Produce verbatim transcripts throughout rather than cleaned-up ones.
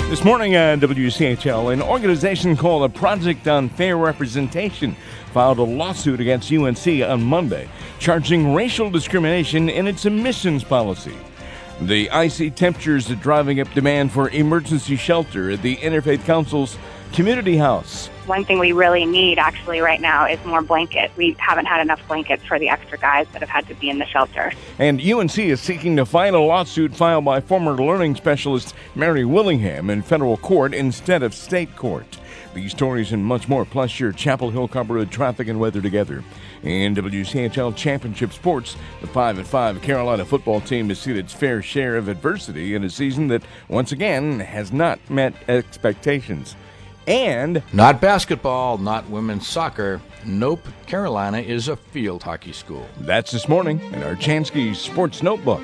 This morning on W C H L, an organization called the Project on Fair Representation filed a lawsuit against U N C on Monday, charging racial discrimination in its admissions policy. The icy temperatures are driving up demand for emergency shelter at the Interfaith Council's Community House. One thing we really need actually right now is more blankets. We haven't had enough blankets for the extra guys that have had to be in the shelter. And U N C is seeking to file a lawsuit filed by former learning specialist Mary Willingham in federal court instead of state court. These stories and much more, plus your Chapel Hill Copper Road traffic and weather together. In W C H L Championship Sports, the five and five Carolina football team has seen its fair share of adversity in a season that, once again, has not met expectations. And not basketball, not women's soccer. Nope, Carolina is a field hockey school. That's this morning in our Chansky Sports Notebook.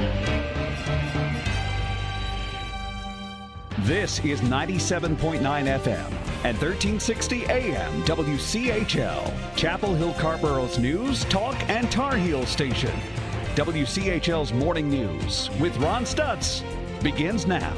This is ninety-seven point nine F M and thirteen sixty A M W C H L, Chapel Hill Carborough's news, talk, and Tar Heel station. W C H L's Morning News with Ron Stutz begins now.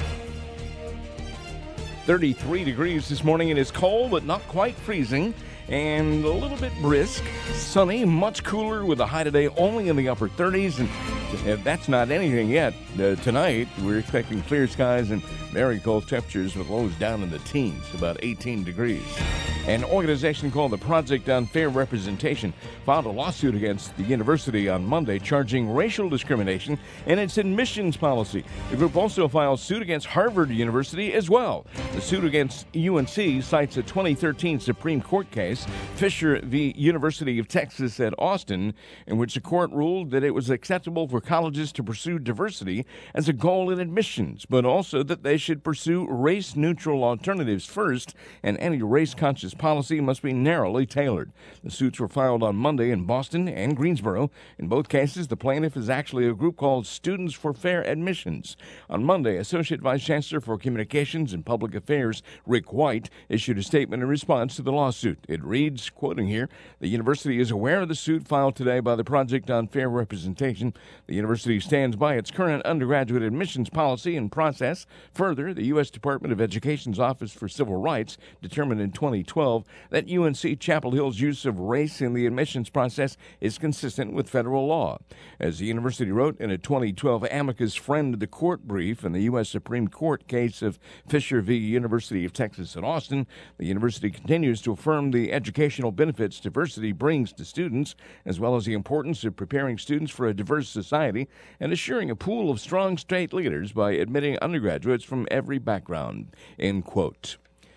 thirty-three degrees this morning. It is cold, but not quite freezing, and a little bit brisk. Sunny, much cooler with a high today only in the upper thirties, and that's not anything yet. Uh, tonight, we're expecting clear skies and very cold temperatures with lows down in the teens, about eighteen degrees. An organization called the Project on Fair Representation filed a lawsuit against the university on Monday, charging racial discrimination in its admissions policy. The group also filed suit against Harvard University as well. The suit against U N C cites a twenty thirteen Supreme Court case, Fisher v. University of Texas at Austin, in which the court ruled that it was acceptable for colleges to pursue diversity as a goal in admissions, but also that they should pursue race-neutral alternatives first, and any race-conscious policy must be narrowly tailored. The suits were filed on Monday in Boston and Greensboro. In both cases, the plaintiff is actually a group called Students for Fair Admissions. On Monday, Associate Vice Chancellor for Communications and Public Affairs, Rick White, issued a statement in response to the lawsuit. It reads, quoting here, "The university is aware of the suit filed today by the Project on Fair Representation. The university stands by its current undergraduate admissions policy and process. Further, the U S Department of Education's Office for Civil Rights determined in twenty twelve that U N C Chapel Hill's use of race in the admissions process is consistent with federal law." As the university wrote in a twenty twelve amicus friend of the court brief in the U S Supreme Court case of Fisher v. University of Texas at Austin, the university continues to affirm the educational benefits diversity brings to students, as well as the importance of preparing students for a diverse society and assuring a pool of strong state leaders by admitting undergraduates from every background, end quote.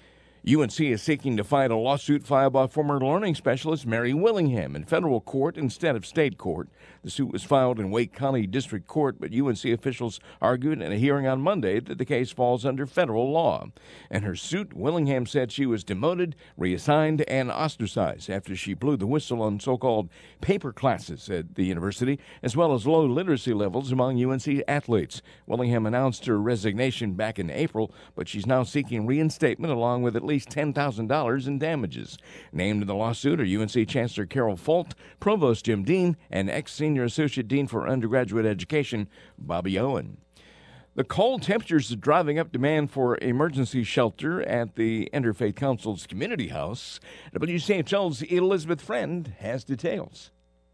U N C is seeking to fight a lawsuit filed by former learning specialist Mary Willingham in federal court instead of state court. The suit was filed in Wake County District Court, but U N C officials argued in a hearing on Monday that the case falls under federal law. In her suit, Willingham said she was demoted, reassigned, and ostracized after she blew the whistle on so-called paper classes at the university, as well as low literacy levels among U N C athletes. Willingham announced her resignation back in April, but she's now seeking reinstatement along with at least ten thousand dollars in damages. Named in the lawsuit are U N C Chancellor Carol Folt, Provost Jim Dean, and ex-Senior Associate Dean for Undergraduate Education, Bobby Owen. The cold temperatures are driving up demand for emergency shelter at the Interfaith Council's Community House. W C H L's Elizabeth Friend has details.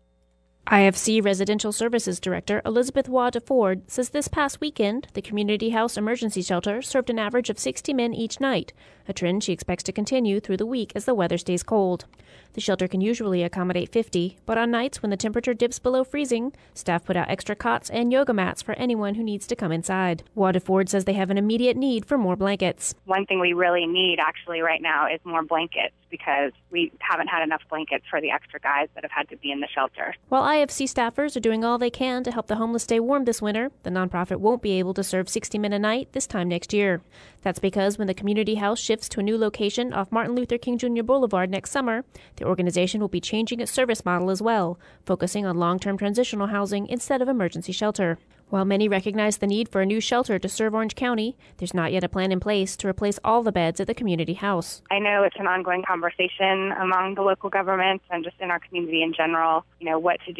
I F C Residential Services Director Elizabeth Wada Ford says this past weekend, the Community House Emergency Shelter served an average of sixty men each night, a trend she expects to continue through the week as the weather stays cold. The shelter can usually accommodate fifty, but on nights when the temperature dips below freezing, staff put out extra cots and yoga mats for anyone who needs to come inside. Wada Ford says they have an immediate need for more blankets. One thing we really need actually right now is more blankets because we haven't had enough blankets for the extra guys that have had to be in the shelter. While I F C staffers are doing all they can to help the homeless stay warm this winter, the nonprofit won't be able to serve sixty men a night this time next year. That's because when the community house shifts to a new location off Martin Luther King Junior Boulevard next summer, the organization will be changing its service model as well, focusing on long-term transitional housing instead of emergency shelter. While many recognize the need for a new shelter to serve Orange County, there's not yet a plan in place to replace all the beds at the community house. I know it's an ongoing conversation among the local governments and just in our community in general, you know, what to do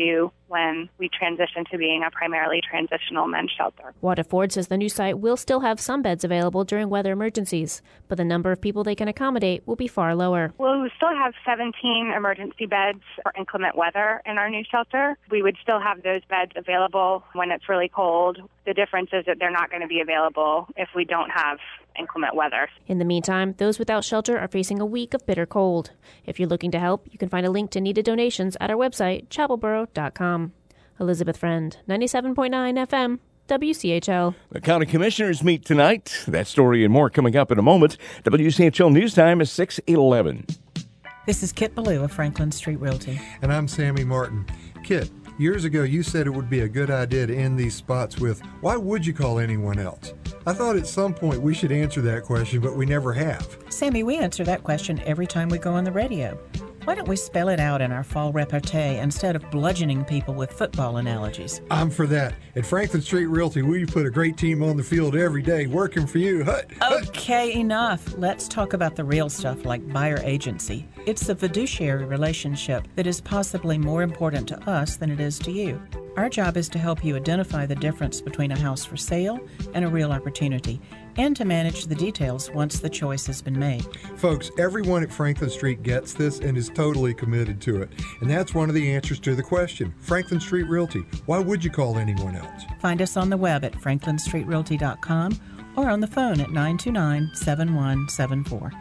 when we transition to being a primarily transitional men's shelter. Waterford says the new site will still have some beds available during weather emergencies, but the number of people they can accommodate will be far lower. Well, we still have seventeen emergency beds for inclement weather in our new shelter. We would still have those beds available when it's really cold. The difference is that they're not going to be available if we don't have inclement weather. In the meantime, those without shelter are facing a week of bitter cold. If you're looking to help, you can find a link to needed donations at our website, chapelboro dot com. Elizabeth Friend, ninety-seven point nine F M, W C H L. The county commissioners meet tonight. That story and more coming up in a moment. W C H L News Time is six eleven. This is Kit Ballou of Franklin Street Realty. And I'm Sammy Martin. Kit, years ago you said it would be a good idea to end these spots with, why would you call anyone else? I thought at some point we should answer that question, but we never have. Sammy, we answer that question every time we go on the radio. Why don't we spell it out in our fall repartee instead of bludgeoning people with football analogies? I'm for that. At Franklin Street Realty, we put a great team on the field every day working for you. Hut, hut. Okay, enough. Let's talk about the real stuff like buyer agency. It's the fiduciary relationship that is possibly more important to us than it is to you. Our job is to help you identify the difference between a house for sale and a real opportunity, and to manage the details once the choice has been made. Folks, everyone at Franklin Street gets this and is totally committed to it. And that's one of the answers to the question. Franklin Street Realty, why would you call anyone else? Find us on the web at franklin street realty dot com or on the phone at nine two nine, seven one seven four.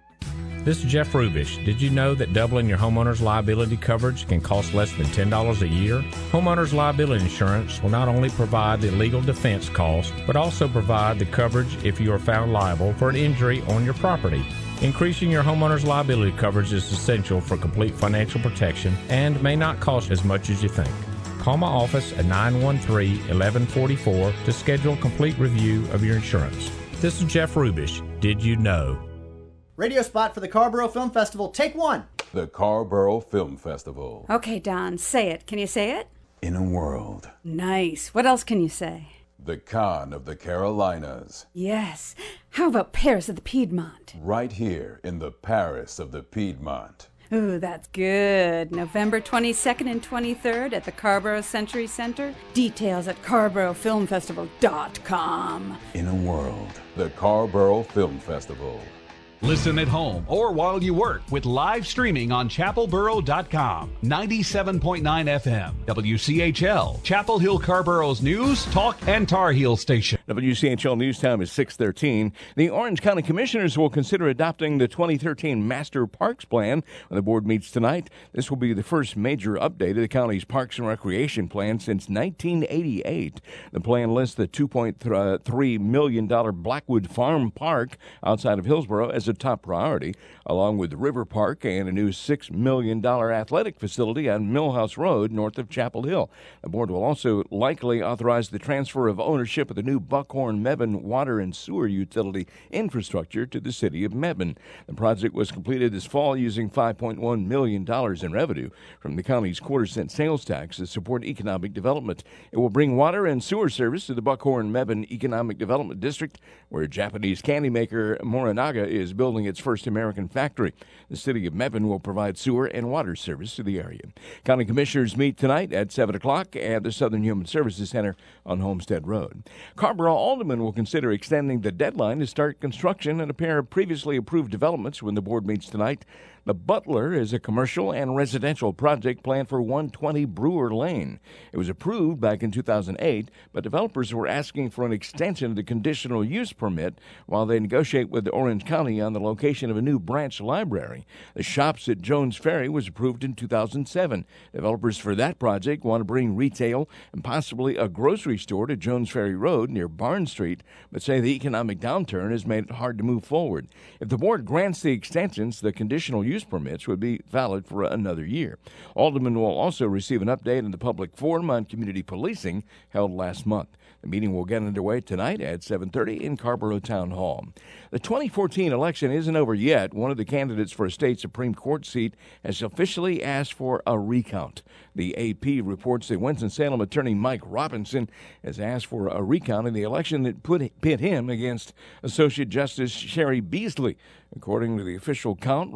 This is Jeff Rubish. Did you know that doubling your homeowner's liability coverage can cost less than ten dollars a year? Homeowner's liability insurance will not only provide the legal defense cost, but also provide the coverage if you are found liable for an injury on your property. Increasing your homeowner's liability coverage is essential for complete financial protection and may not cost as much as you think. Call my office at nine one three, one one four four to schedule a complete review of your insurance. This is Jeff Rubish. Did you know? Radio spot for the Carborough Film Festival. Take one. The Carborough Film Festival. Okay, Don, say it. Can you say it? In a world. Nice. What else can you say? The Con of the Carolinas. Yes. How about Paris of the Piedmont? Right here in the Paris of the Piedmont. Ooh, that's good. November twenty-second and twenty-third at the Carborough Century Center. Details at carborough film festival dot com. In a world. The Carborough Film Festival. Listen at home or while you work with live streaming on chapel boro dot com. ninety-seven point nine F M. W C H L. Chapel Hill Carborough's news, talk, and Tar Heel station. W C H L News Time is six thirteen. The Orange County Commissioners will consider adopting the twenty thirteen Master Parks Plan when the board meets tonight. This will be the first major update of the county's Parks and Recreation Plan since nineteen eighty-eight. The plan lists the two point three million dollars Blackwood Farm Park outside of Hillsboro as a top priority, along with River Park and a new six million dollars athletic facility on Millhouse Road north of Chapel Hill. The board will also likely authorize the transfer of ownership of the new Buckhorn-Mebane water and sewer utility infrastructure to the city of Mebane. The project was completed this fall using five point one million dollars in revenue from the county's quarter cent sales tax to support economic development. It will bring water and sewer service to the Buckhorn-Mebane Economic Development District, where Japanese candy maker Morinaga is building its first American factory. The city of Mebane will provide sewer and water service to the area. County commissioners meet tonight at seven o'clock at the Southern Human Services Center on Homestead Road. Carrboro Alderman will consider extending the deadline to start construction on a pair of previously approved developments when the board meets tonight. The Butler is a commercial and residential project planned for one twenty Brewer Lane. It was approved back in two thousand eight, but developers were asking for an extension of the conditional use permit while they negotiate with Orange County on the location of a new branch library. The Shops at Jones Ferry was approved in two thousand seven. Developers for that project want to bring retail and possibly a grocery store to Jones Ferry Road near Barn Street, but say the economic downturn has made it hard to move forward. If the board grants the extensions, the conditional use permits would be valid for another year. Alderman will also receive an update on the public forum on community policing held last month. The meeting will get underway tonight at seven thirty in Carrboro Town Hall. The twenty fourteen election isn't over yet. One of the candidates for a state Supreme Court seat has officially asked for a recount. The A P reports that Winston-Salem attorney Mike Robinson has asked for a recount in the election that put pit him against Associate Justice Sherry Beasley. According to the official count, Robinson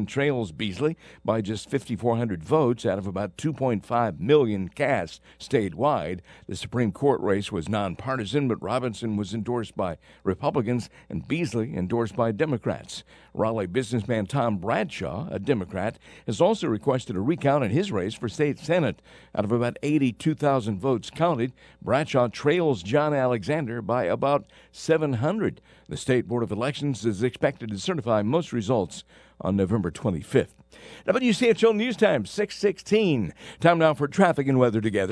trails Beasley by just five thousand four hundred votes out of about two point five million cast statewide. The Supreme Court race was nonpartisan, but Robinson was endorsed by Republicans and Beasley endorsed by Democrats. Raleigh businessman Tom Bradshaw, a Democrat, has also requested a recount in his race for state Senate. Out of about eighty-two thousand votes counted, Bradshaw trails John Alexander by about seven hundred. The State Board of Elections is expected to certify most results on November twenty-fifth. W C H L News Time, six sixteen. Time now for traffic and weather together.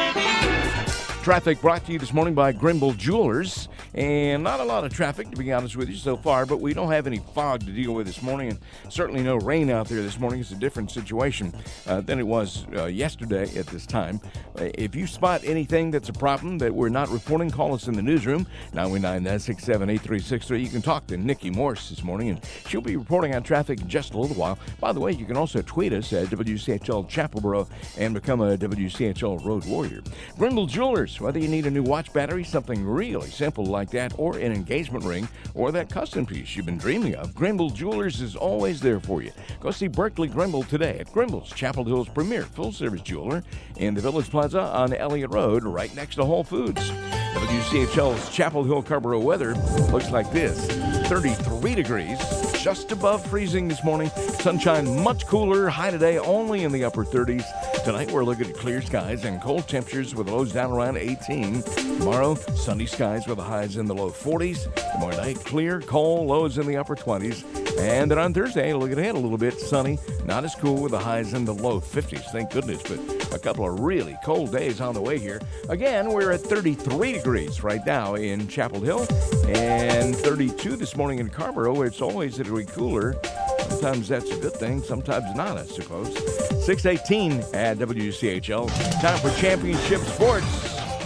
Traffic brought to you this morning by Grimble Jewelers. And not a lot of traffic, to be honest with you, so far, but we don't have any fog to deal with this morning, and certainly no rain out there this morning. It's a different situation uh, than it was uh, yesterday at this time. Uh, if you spot anything that's a problem that we're not reporting, call us in the newsroom, nine one nine, nine six seven, eight three six three. You can talk to Nikki Morse this morning, and she'll be reporting on traffic in just a little while. By the way, you can also tweet us at W C H L Chapelboro and become a W C H L Road Warrior. Grimble Jewelers, whether you need a new watch battery, something really simple like that, or an engagement ring, or that custom piece you've been dreaming of, Grimble Jewelers is always there for you. Go see Berkeley Grimble today at Grimble's, Chapel Hill's premier full-service jeweler in the Village Plaza on Elliott Road, right next to Whole Foods. W C H L's Chapel Hill Carrboro weather looks like this. thirty-three degrees, just above freezing this morning. Sunshine much cooler, high today only in the upper thirties. Tonight we're looking at clear skies and cold temperatures with lows down around eighteen. Tomorrow, sunny skies with the highs in the low forties. Tomorrow night, clear, cold, lows in the upper twenties. And then on Thursday, looking ahead a little bit, sunny, not as cool with the highs in the low fifties. Thank goodness, but a couple of really cold days on the way here. Again, we're at thirty-three degrees right now in Chapel Hill and thirty-two this morning in Carrboro, where it's always a degree cooler. Sometimes that's a good thing, sometimes not, I suppose. six eighteen at W C H L. Time for championship sports.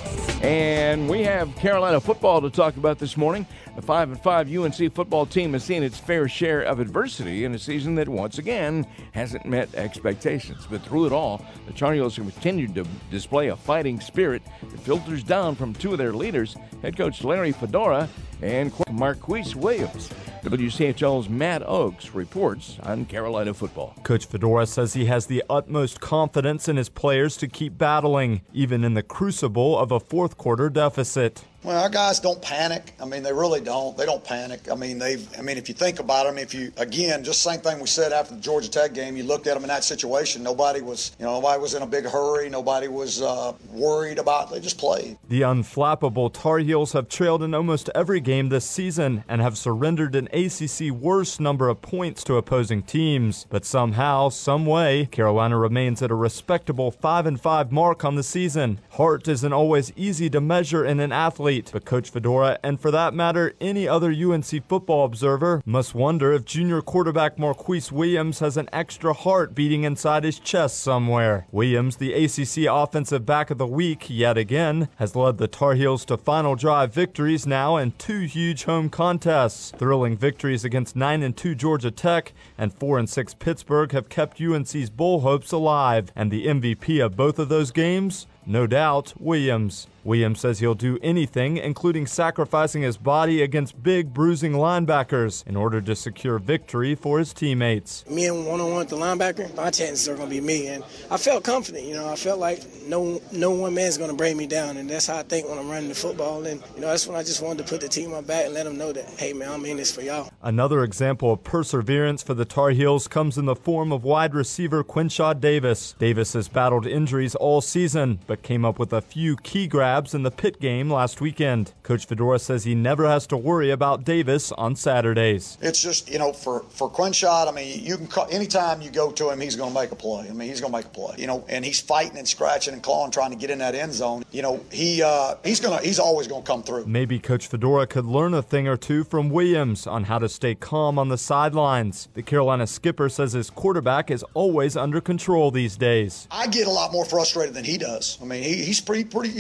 And we have Carolina football to talk about this morning. The five and five U N C football team has seen its fair share of adversity in a season that once again hasn't met expectations. But through it all, the Tar Heels have continued to display a fighting spirit that filters down from two of their leaders, head coach Larry Fedora and Marquise Williams. W C H L's Matt Oakes reports on Carolina football. Coach Fedora says he has the utmost confidence in his players to keep battling, even in the crucible of a fourth quarter deficit. Well, our guys don't panic. I mean, they really don't. They don't panic. I mean, they've. I mean, if you think about them, if you again, just same thing we said after the Georgia Tech game. You looked at them in that situation. Nobody was, you know, nobody was in a big hurry. Nobody was uh, worried about. They just played. The unflappable Tar Heels have trailed in almost every game this season and have surrendered an A C C worst number of points to opposing teams. But somehow, some way, Carolina remains at a respectable five and five mark on the season. Heart isn't always easy to measure in an athlete. But Coach Fedora, and for that matter, any other U N C football observer, must wonder if junior quarterback Marquise Williams has an extra heart beating inside his chest somewhere. Williams, the A C C Offensive Back of the Week yet again, has led the Tar Heels to final drive victories now in two huge home contests. Thrilling victories against nine and two Georgia Tech and four and six Pittsburgh have kept U N C's bowl hopes alive, and the M V P of both of those games? No doubt, Williams. Williams says he'll do anything, including sacrificing his body against big, bruising linebackers in order to secure victory for his teammates. Me and one-on-one with the linebacker, my chances are going to be me. And I felt confident, you know. I felt like no no one man's going to break me down, and that's how I think when I'm running the football. And, you know, that's when I just wanted to put the team on my back and let them know that, hey, man, I'm in this for y'all. Another example of perseverance for the Tar Heels comes in the form of wide receiver Quinshaw Davis. Davis has battled injuries all season, but came up with a few key grabs in the Pitt game last weekend. Coach Fedora says he never has to worry about Davis on Saturdays. It's just, you know, for, for Quinshaw, I mean, you can call, anytime you go to him, he's going to make a play. I mean, he's going to make a play, you know, and he's fighting and scratching and clawing, trying to get in that end zone. You know, he uh, he's going to, he's always going to come through. Maybe Coach Fedora could learn a thing or two from Williams on how to stay calm on the sidelines. The Carolina skipper says his quarterback is always under control these days. I get a lot more frustrated than he does. I mean, he, he's pretty, pretty, he stays pretty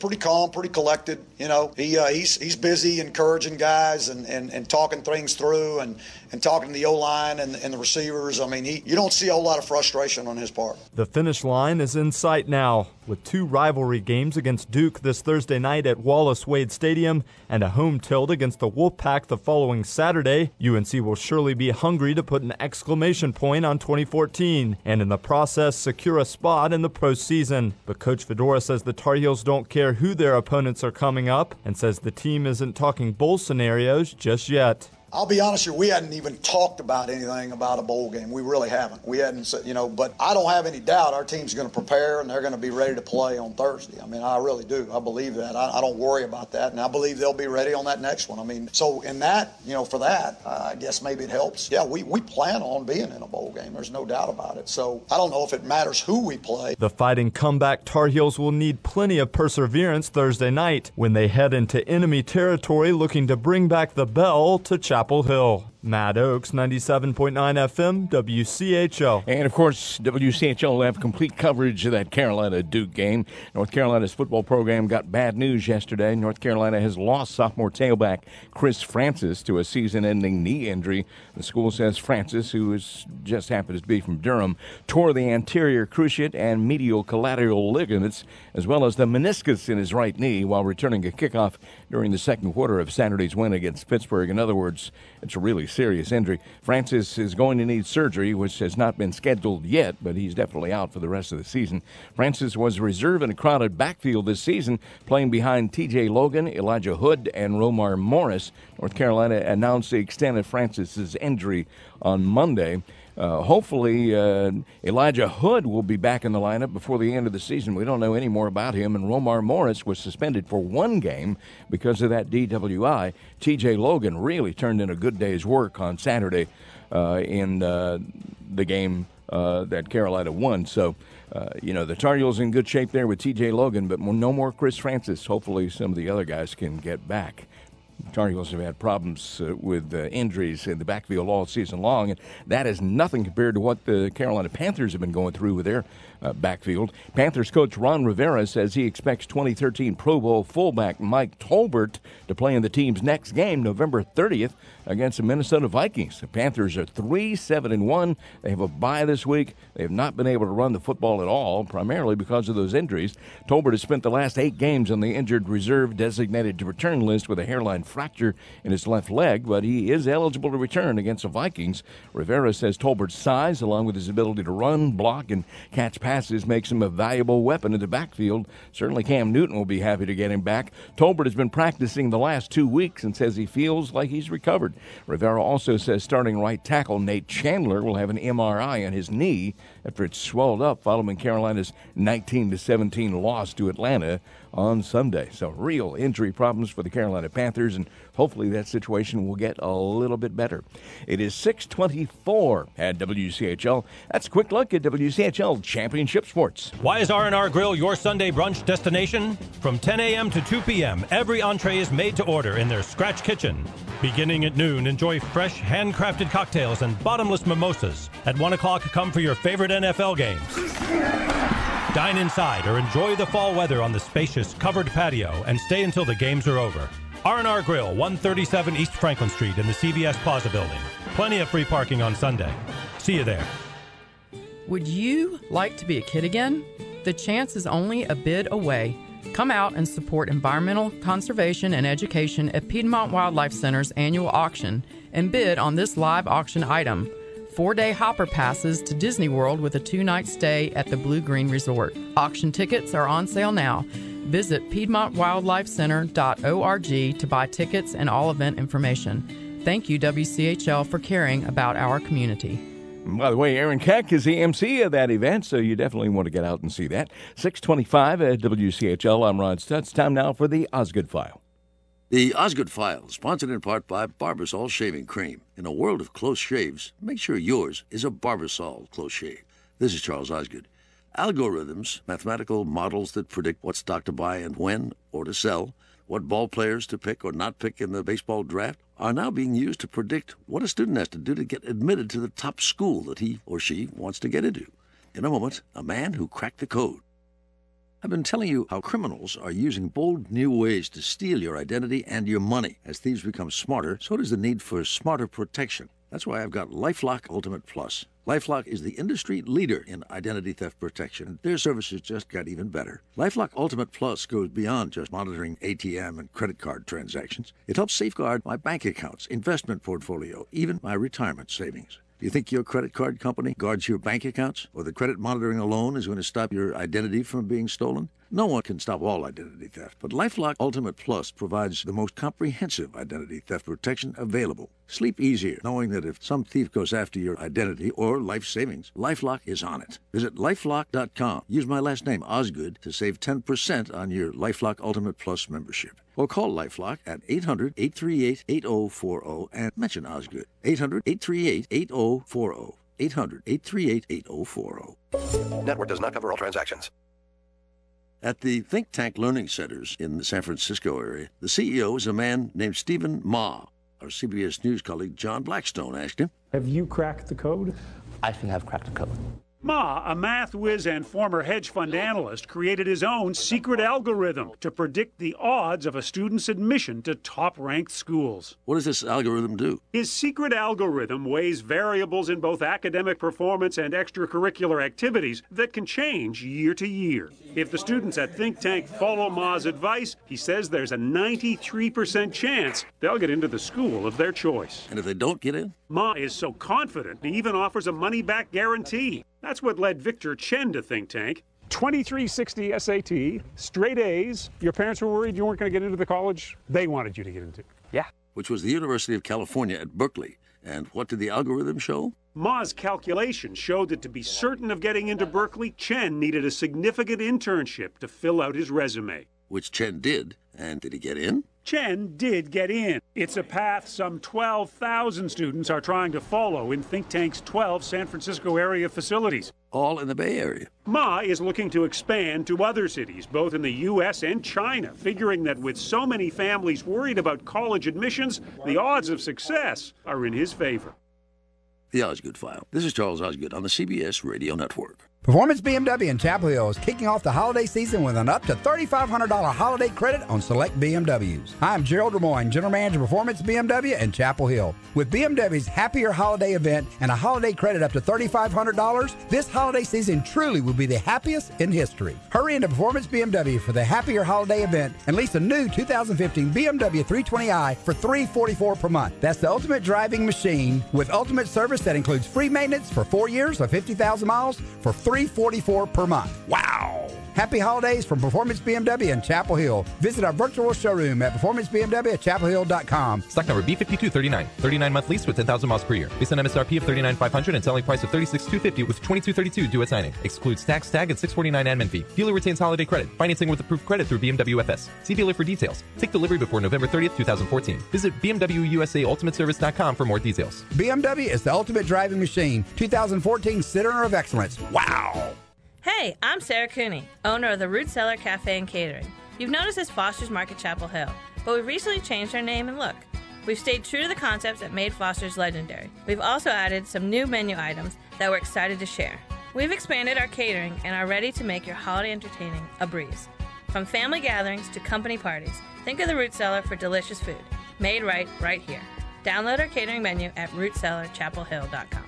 pretty calm, pretty collected. You know, he uh, he's he's busy encouraging guys and, and, and talking things through and, and talking to the O-line and, and the receivers. I mean, he you don't see a whole lot of frustration on his part. The finish line is in sight now, with two rivalry games against Duke this Thursday night at Wallace Wade Stadium and a home tilt against the Wolfpack the following Saturday. U N C will surely be hungry to put an exclamation point on twenty fourteen and in the process secure a spot in the postseason. But Coach Fedora says the Tar Heels don't care who their opponents are coming up and says the team isn't talking bowl scenarios just yet. I'll be honest with you, we hadn't even talked about anything about a bowl game. We really haven't. We hadn't said, you know, but I don't have any doubt our team's going to prepare and they're going to be ready to play on Thursday. I mean, I really do. I believe that. I, I don't worry about that. And I believe they'll be ready on that next one. I mean, so in that, you know, for that, uh, I guess maybe it helps. Yeah, we, we plan on being in a bowl game. There's no doubt about it. So I don't know if it matters who we play. The Fighting Comeback Tar Heels will need plenty of perseverance Thursday night when they head into enemy territory looking to bring back the bell to Chapel Hill. Matt Oakes, ninety-seven point nine F M, W C H L. And, of course, W C H L will have complete coverage of that Carolina-Duke game. North Carolina's football program got bad news yesterday. North Carolina has lost sophomore tailback Chris Francis to a season-ending knee injury. The school says Francis, who is just happens to be from Durham, tore the anterior cruciate and medial collateral ligaments, as well as the meniscus in his right knee while returning a kickoff during the second quarter of Saturday's win against Pittsburgh. In other words, it's a really serious injury. Francis is going to need surgery, which has not been scheduled yet, but he's definitely out for the rest of the season. Francis was reserve in a crowded backfield this season, playing behind T J Logan, Elijah Hood, and Romar Morris. North Carolina announced the extent of Francis's injury on Monday. Uh, hopefully, uh, Elijah Hood will be back in the lineup before the end of the season. We don't know any more about him, and Romar Morris was suspended for one game because of that D W I. T J Logan really turned in a good day's work on Saturday uh, in uh, the game uh, that Carolina won. So, uh, you know, the Tar Heels in good shape there with T J Logan, but no more Chris Francis. Hopefully some of the other guys can get back. Tar Heels have had problems uh, with uh, injuries in the backfield all season long, and that is nothing compared to what the Carolina Panthers have been going through with their uh, backfield. Panthers coach Ron Rivera says he expects twenty thirteen Pro Bowl fullback Mike Tolbert to play in the team's next game, November thirtieth, against the Minnesota Vikings. The Panthers are three seven and one. They have a bye this week. They have not been able to run the football at all, primarily because of those injuries. Tolbert has spent the last eight games on the injured reserve designated to return list with a hairline fracture in his left leg, but he is eligible to return against the Vikings. Rivera says Tolbert's size, along with his ability to run, block, and catch passes, makes him a valuable weapon in the backfield. Certainly Cam Newton will be happy to get him back. Tolbert has been practicing the last two weeks and says he feels like he's recovered. Rivera also says starting right tackle Nate Chandler will have an M R I on his knee after it swelled up following Carolina's nineteen to seventeen loss to Atlanta on Sunday. So real injury problems for the Carolina Panthers, and hopefully that situation will get a little bit better. It is six twenty-four at W C H L. That's a quick look at W C H L Championship Sports. Why is R and R Grill your Sunday brunch destination? From ten a.m. to two p.m., every entree is made to order in their scratch kitchen. Beginning at noon, enjoy fresh, handcrafted cocktails and bottomless mimosas. At one o'clock, come for your favorite N F L games. Dine inside or enjoy the fall weather on the spacious, covered patio and stay until the games are over. R and R Grill, one thirty-seven East Franklin Street in the C V S Plaza Building. Plenty of free parking on Sunday. See you there. Would you like to be a kid again? The chance is only a bid away. Come out and support environmental conservation and education at Piedmont Wildlife Center's annual auction and bid on this live auction item. Four-day hopper passes to Disney World with a two-night stay at the Blue Green Resort. Auction tickets are on sale now. Visit piedmont wildlife center dot org to buy tickets and all event information. Thank you, W C H L, for caring about our community. By the way, Aaron Keck is the M C of that event, so you definitely want to get out and see that. six twenty-five at W C H L. I'm Ron Stutz. Time now for the Osgood File. The Osgood File, sponsored in part by Barbasol Shaving Cream. In a world of close shaves, make sure yours is a Barbasol close shave. This is Charles Osgood. Algorithms, mathematical models that predict what stock to buy and when or to sell, what ball players to pick or not pick in the baseball draft, are now being used to predict what a student has to do to get admitted to the top school that he or she wants to get into. In a moment, a man who cracked the code. I've been telling you how criminals are using bold new ways to steal your identity and your money. As thieves become smarter, so does the need for smarter protection. That's why I've got LifeLock Ultimate Plus. LifeLock is the industry leader in identity theft protection, and their services just got even better. LifeLock Ultimate Plus goes beyond just monitoring A T M and credit card transactions. It helps safeguard my bank accounts, investment portfolio, even my retirement savings. Do you think your credit card company guards your bank accounts? Or that credit monitoring alone is going to stop your identity from being stolen? No one can stop all identity theft, but LifeLock Ultimate Plus provides the most comprehensive identity theft protection available. Sleep easier knowing that if some thief goes after your identity or life savings, LifeLock is on it. Visit LifeLock dot com. Use my last name, Osgood, to save ten percent on your LifeLock Ultimate Plus membership. Or call LifeLock at eight hundred, eight three eight, eight oh four oh and mention Osgood. eight hundred, eight three eight, eight oh four oh. eight hundred, eight three eight, eight oh four oh. Network does not cover all transactions. At the Think Tank Learning Centers in the San Francisco area, the C E O is a man named Stephen Ma. Our C B S News colleague John Blackstone asked him, Have you cracked the code? I think I've cracked the code. Ma, a math whiz and former hedge fund analyst, created his own secret algorithm to predict the odds of a student's admission to top-ranked schools. What does this algorithm do? His secret algorithm weighs variables in both academic performance and extracurricular activities that can change year to year. If the students at Think Tank follow Ma's advice, he says there's a ninety-three percent chance they'll get into the school of their choice. And if they don't get in? Ma is so confident he even offers a money-back guarantee. That's what led Victor Chen to Think Tank. twenty-three sixty S A T, straight A's. Your parents were worried you weren't going to get into the college they wanted you to get into. Yeah. Which was the University of California at Berkeley. And what did the algorithm show? Ma's calculations showed that to be certain of getting into Berkeley, Chen needed a significant internship to fill out his resume. Which Chen did. And did he get in? Chen did get in. It's a path some twelve thousand students are trying to follow in Think Tank's twelve San Francisco area facilities. All in the Bay Area. Ma is looking to expand to other cities, both in the U S and China, figuring that with so many families worried about college admissions, the odds of success are in his favor. The Osgood File. This is Charles Osgood on the C B S Radio Network. Performance B M W in Chapel Hill is kicking off the holiday season with an up to three thousand five hundred dollars holiday credit on select B M Ws. I'm Gerald Lemoyne, General Manager of Performance B M W in Chapel Hill. With B M W's Happier Holiday event and a holiday credit up to three thousand five hundred dollars, this holiday season truly will be the happiest in history. Hurry into Performance B M W for the Happier Holiday event and lease a new two thousand fifteen B M W three twenty i for three hundred forty-four dollars per month. That's the ultimate driving machine with ultimate service that includes free maintenance for four years or fifty thousand miles for three hundred forty-four dollars per month. Wow! Happy holidays from Performance B M W in Chapel Hill. Visit our virtual showroom at performance b m w at chapel hill dot com. Stock number B five two three nine. thirty-nine month lease with ten thousand miles per year. Based on M S R P of thirty-nine thousand five hundred and selling price of thirty-six thousand two hundred fifty with twenty-two thirty-two due at signing. Excludes tax, tag, and six forty-nine admin fee. Dealer retains holiday credit. Financing with approved credit through B M W F S. See dealer for details. Take delivery before November thirtieth, twenty fourteen. Visit b m w u s a ultimate service dot com for more details. B M W is the ultimate driving machine. two thousand fourteen Center of Excellence. Wow! Hey, I'm Sarah Cooney, owner of the Root Cellar Cafe and Catering. You've noticed as Foster's Market Chapel Hill, but we've recently changed our name and look. We've stayed true to the concepts that made Foster's legendary. We've also added some new menu items that we're excited to share. We've expanded our catering and are ready to make your holiday entertaining a breeze. From family gatherings to company parties, think of the Root Cellar for delicious food, made right, right here. Download our catering menu at root cellar chapel hill dot com.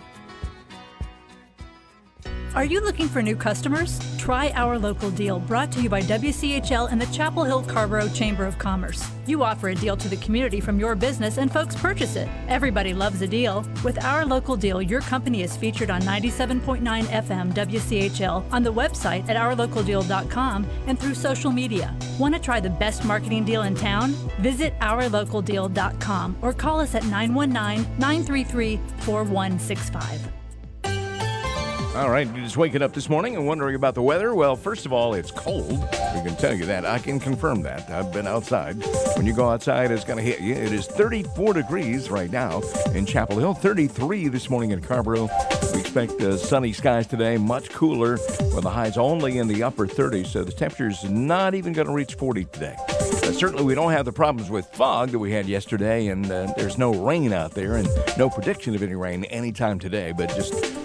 Are you looking for new customers? Try Our Local Deal, brought to you by W C H L and the Chapel Hill Carrboro Chamber of Commerce. You offer a deal to the community from your business and folks purchase it. Everybody loves a deal. With Our Local Deal, your company is featured on ninety-seven point nine F M W C H L, on the website at our local deal dot com, and through social media. Want to try the best marketing deal in town? Visit our local deal dot com or call us at nine one nine, nine three three, four one six five. All right, you're just waking up this morning and wondering about the weather? Well, first of all, it's cold. We can tell you that. I can confirm that. I've been outside. When you go outside, it's going to hit you. It is thirty-four degrees right now in Chapel Hill, thirty-three this morning in Carrboro. We expect uh, sunny skies today, much cooler, with the highs only in the upper thirties, so the temperature's not even going to reach forty today. Uh, certainly, we don't have the problems with fog that we had yesterday, and uh, there's no rain out there, and no prediction of any rain anytime today, but just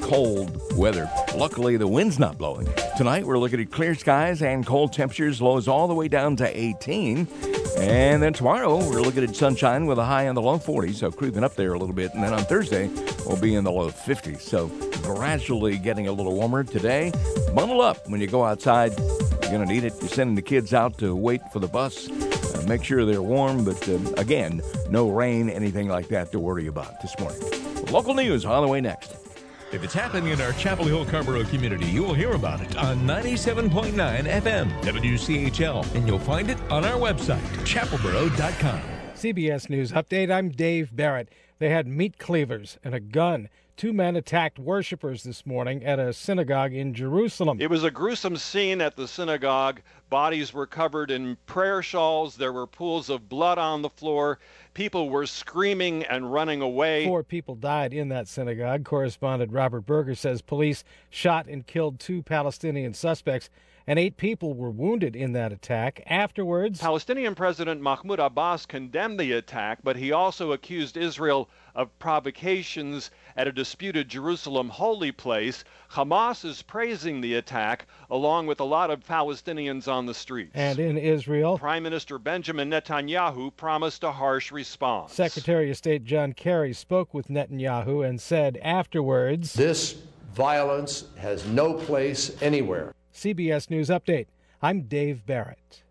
cold weather. Luckily, the wind's not blowing. Tonight, we're looking at clear skies and cold temperatures, lows all the way down to eighteen. And then tomorrow, we're looking at sunshine with a high in the low forties, so creeping up there a little bit. And then on Thursday, we'll be in the low fifties. So gradually getting a little warmer today. Bundle up when you go outside. You're going to need it. You're sending the kids out to wait for the bus. Uh, make sure they're warm, but uh, again, no rain, anything like that to worry about this morning. Local news on the way next. If it's happening in our Chapel Hill Carrboro community, you will hear about it on ninety-seven point nine F M W C H L, and you'll find it on our website, chapel boro dot com. C B S News Update, I'm Dave Barrett. They had meat cleavers and a gun. Two men attacked worshipers this morning at a synagogue in Jerusalem. It was a gruesome scene at the synagogue. Bodies were covered in prayer shawls. There were pools of blood on the floor. People were screaming and running away. Four people died in that synagogue. Correspondent Robert Berger says police shot and killed two Palestinian suspects, and eight people were wounded in that attack. Afterwards, Palestinian President Mahmoud Abbas condemned the attack, but he also accused Israel of provocations at a disputed Jerusalem holy place. Hamas is praising the attack, along with a lot of Palestinians on the streets. And in Israel, Prime Minister Benjamin Netanyahu promised a harsh response. Secretary of State John Kerry spoke with Netanyahu and said afterwards, "This violence has no place anywhere." C B S News Update. I'm Dave Barrett.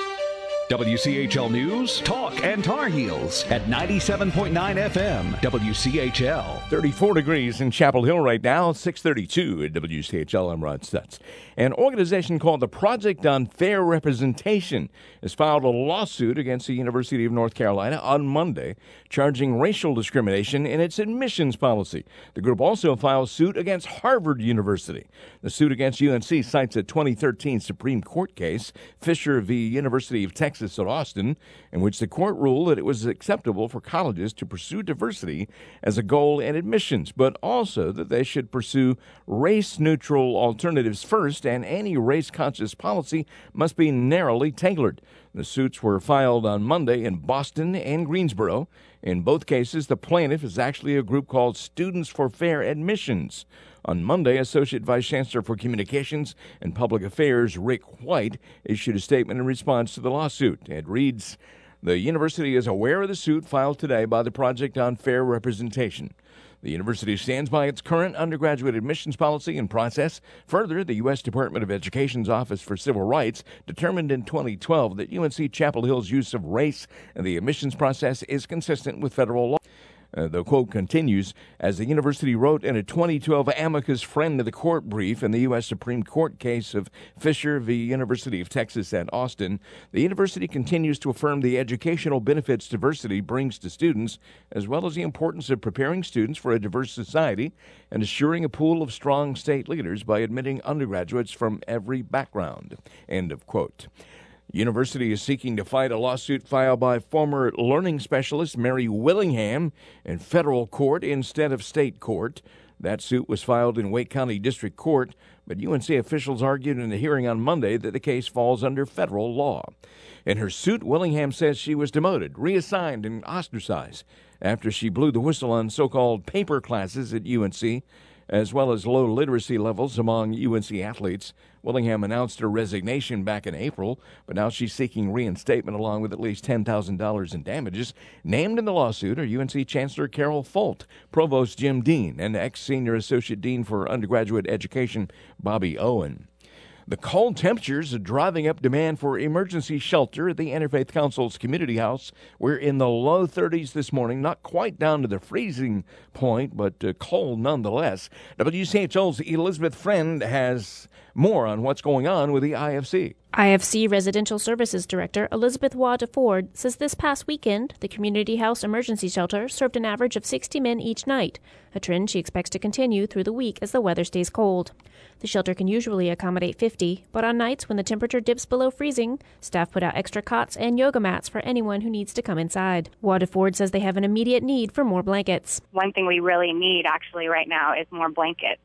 W C H L News, Talk, and Tar Heels at ninety-seven point nine F M, W C H L. thirty-four degrees in Chapel Hill right now, six thirty-two at W C H L. I'm Rod Stutz. An organization called the Project on Fair Representation has filed a lawsuit against the University of North Carolina on Monday, charging racial discrimination in its admissions policy. The group also filed suit against Harvard University. The suit against U N C cites a twenty thirteen Supreme Court case, Fisher v. University of Texas at Austin, in which the court ruled that it was acceptable for colleges to pursue diversity as a goal in admissions, but also that they should pursue race-neutral alternatives first, and any race-conscious policy must be narrowly tailored. The suits were filed on Monday in Boston and Greensboro. In both cases, the plaintiff is actually a group called Students for Fair Admissions. On Monday, Associate Vice Chancellor for Communications and Public Affairs Rick White issued a statement in response to the lawsuit. It reads, "The university is aware of the suit filed today by the Project on Fair Representation. The university stands by its current undergraduate admissions policy and process. Further, the U S Department of Education's Office for Civil Rights determined in twenty twelve that U N C Chapel Hill's use of race in the admissions process is consistent with federal law." Uh, the quote continues, as the university wrote in a twenty twelve amicus friend to the court brief in the U S Supreme Court case of Fisher v. University of Texas at Austin, the university continues to affirm the educational benefits diversity brings to students, as well as the importance of preparing students for a diverse society and assuring a pool of strong state leaders by admitting undergraduates from every background. End of quote. University is seeking to fight a lawsuit filed by former learning specialist Mary Willingham in federal court instead of state court. That suit was filed in Wake County District Court, but U N C officials argued in a hearing on Monday that the case falls under federal law. In her suit, Willingham says she was demoted, reassigned, and ostracized after she blew the whistle on so-called paper classes at U N C, as well as low literacy levels among U N C athletes. Willingham announced her resignation back in April, but now she's seeking reinstatement along with at least ten thousand dollars in damages. Named in the lawsuit are U N C Chancellor Carol Folt, Provost Jim Dean, and ex-Senior Associate Dean for Undergraduate Education Bobby Owen. The cold temperatures are driving up demand for emergency shelter at the Interfaith Council's community house. We're in the low thirties this morning, not quite down to the freezing point, but uh, cold nonetheless. W C H L's Elizabeth Friend has more on what's going on with the I F C. I F C Residential Services Director Elizabeth Wada Ford says this past weekend, the Community House Emergency Shelter served an average of sixty men each night, a trend she expects to continue through the week as the weather stays cold. The shelter can usually accommodate fifty, but on nights when the temperature dips below freezing, staff put out extra cots and yoga mats for anyone who needs to come inside. Wada Ford says they have an immediate need for more blankets. One thing we really need actually right now is more blankets.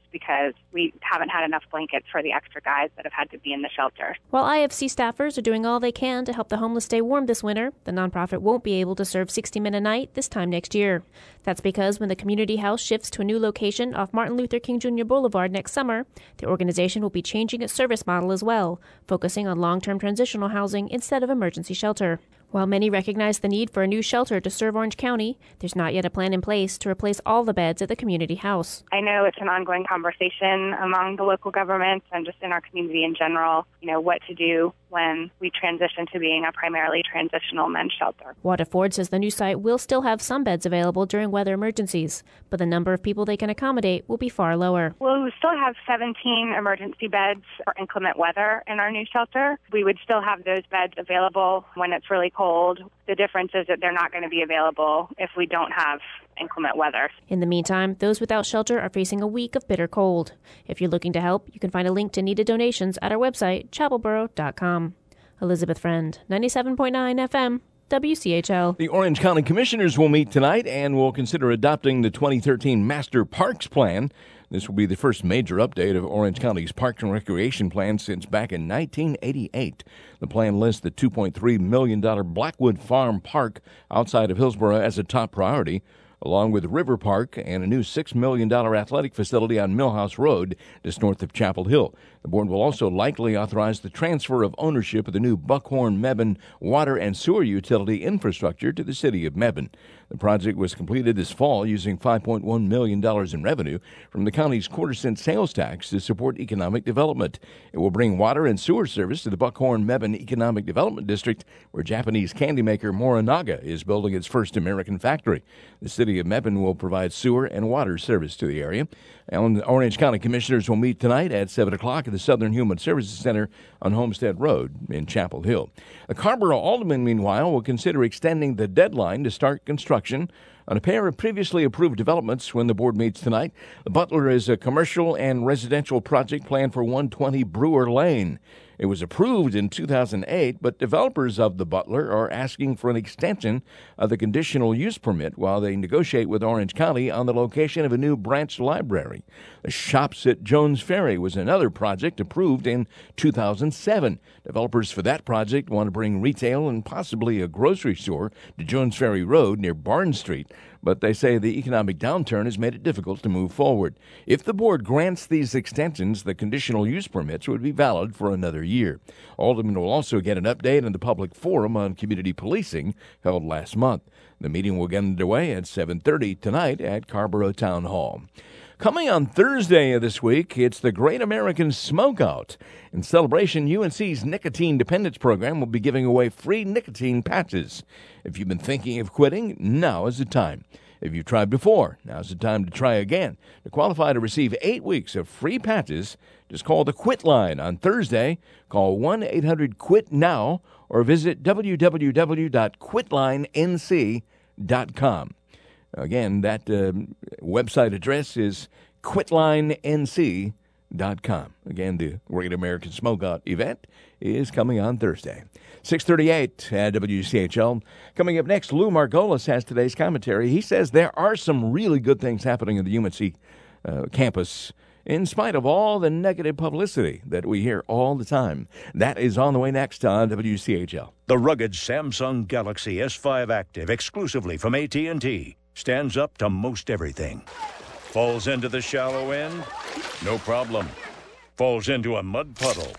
because we haven't had enough blankets for the extra guys that have had to be in the shelter. While I F C staffers are doing all they can to help the homeless stay warm this winter, the nonprofit won't be able to serve sixty men a night this time next year. That's because when the community house shifts to a new location off Martin Luther King Junior Boulevard next summer, the organization will be changing its service model as well, focusing on long-term transitional housing instead of emergency shelter. While many recognize the need for a new shelter to serve Orange County, there's not yet a plan in place to replace all the beds at the community house. I know it's an ongoing conversation among the local governments and just in our community in general, you know, what to do when we transition to being a primarily transitional men's shelter. Wada Ford says the new site will still have some beds available during weather emergencies, but the number of people they can accommodate will be far lower. Well, we still have seventeen emergency beds for inclement weather in our new shelter. We would still have those beds available when it's really cold. The difference is that they're not going to be available if we don't have inclement weather. In the meantime, those without shelter are facing a week of bitter cold. If you're looking to help, you can find a link to needed donations at our website, chapel borough dot com. Elizabeth Friend, ninety-seven point nine F M, W C H L. The Orange County Commissioners will meet tonight and will consider adopting the twenty thirteen Master Parks Plan. This will be the first major update of Orange County's Parks and Recreation Plan since back in nineteen eighty-eight. The plan lists the two point three million dollars Blackwood Farm Park outside of Hillsborough as a top priority, along with River Park and a new six million dollars athletic facility on Millhouse Road just north of Chapel Hill. The board will also likely authorize the transfer of ownership of the new Buckhorn-Mebane water and sewer utility infrastructure to the city of Mebane. The project was completed this fall using five point one million dollars in revenue from the county's quarter-cent sales tax to support economic development. It will bring water and sewer service to the Buckhorn-Mebane Economic Development District, where Japanese candy maker Morinaga is building its first American factory. The city of Mebane will provide sewer and water service to the area. And the Orange County Commissioners will meet tonight at seven o'clock at the Southern Human Services Center on Homestead Road in Chapel Hill. The Carrboro Alderman, meanwhile, will consider extending the deadline to start construction on a pair of previously approved developments when the board meets tonight. The Butler is a commercial and residential project planned for one twenty Brewer Lane. It was approved in two thousand eight, but developers of the Butler are asking for an extension of the conditional use permit while they negotiate with Orange County on the location of a new branch library. The Shops at Jones Ferry was another project approved in two thousand seven. Developers for that project want to bring retail and possibly a grocery store to Jones Ferry Road near Barn Street, but they say the economic downturn has made it difficult to move forward. If the board grants these extensions, the conditional use permits would be valid for another year. Alderman will also get an update on the public forum on community policing held last month. The meeting will get underway at seven thirty tonight at Carrboro Town Hall. Coming on Thursday of this week, it's the Great American Smokeout. In celebration, U N C's Nicotine Dependence Program will be giving away free nicotine patches. If you've been thinking of quitting, now is the time. If you've tried before, now's the time to try again. To qualify to receive eight weeks of free patches, just call the Quit line on Thursday. Call one eight hundred quit now or visit w w w dot quit line n c dot com. Again, that uh, website address is quit line n c dot com. Again, the Great American Smokeout event is coming on Thursday. six thirty-eight at W C H L. Coming up next, Lou Margolis has today's commentary. He says there are some really good things happening in the U N C uh, campus in spite of all the negative publicity that we hear all the time. That is on the way next on W C H L. The rugged Samsung Galaxy S five Active, exclusively from A T and T, stands up to most everything. Falls into the shallow end? No problem. Falls into a mud puddle?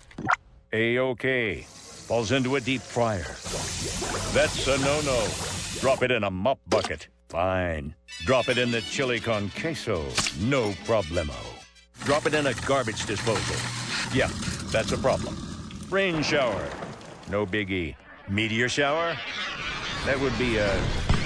A-OK. Falls into a deep fryer? That's a no-no. Drop it in a mop bucket? Fine. Drop it in the chili con queso? No problemo. Drop it in a garbage disposal? Yeah, that's a problem. Rain shower? No biggie. Meteor shower? That would be a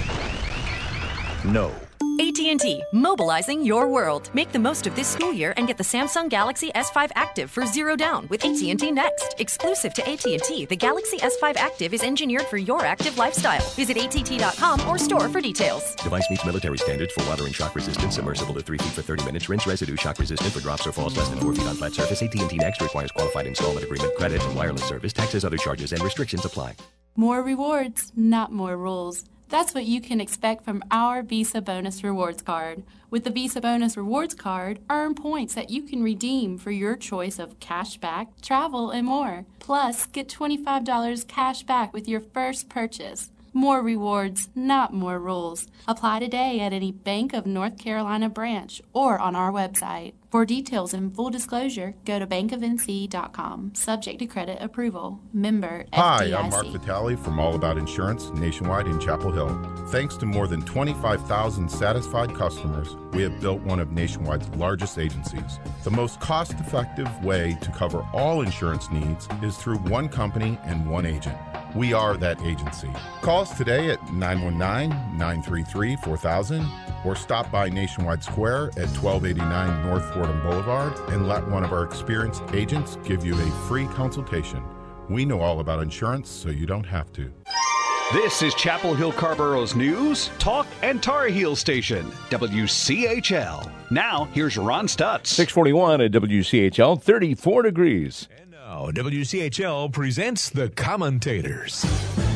no. A T and T, mobilizing your world. Make the most of this school year and get the Samsung Galaxy S five Active for zero down with A T and T Next. Exclusive to A T and T, the Galaxy S five Active is engineered for your active lifestyle. Visit A T T dot com or store for details. Device meets military standards for watering shock resistance, submersible to three feet for thirty minutes, rinse residue, shock resistant for drops or falls less than four feet on flat surface. A T and T Next requires qualified installment agreement, credit, and wireless service. Taxes, other charges, and restrictions apply. More rewards, not more rules. That's what you can expect from our Visa Bonus Rewards Card. With the Visa Bonus Rewards Card, earn points that you can redeem for your choice of cash back, travel, and more. Plus, get twenty-five dollars cash back with your first purchase. More rewards, not more rules. Apply today at any Bank of North Carolina branch or on our website. For details and full disclosure, go to bank of n c dot com. Subject to credit approval. Member F D I C. Hi, I'm Mark Vitale from All About Insurance nationwide in Chapel Hill. Thanks to more than twenty-five thousand satisfied customers, we have built one of Nationwide's largest agencies. The most cost-effective way to cover all insurance needs is through one company and one agent. We are that agency. Call us today at nine one nine, nine three three, four thousand or stop by Nationwide Square at twelve eighty-nine North Fordham Boulevard and let one of our experienced agents give you a free consultation. We know all about insurance, so you don't have to. This is Chapel Hill Carborough's news, talk, and Tar Heel station, W C H L. Now, here's Ron Stutz. six forty-one at W C H L, thirty-four degrees. Now, W C H L presents The Commentators.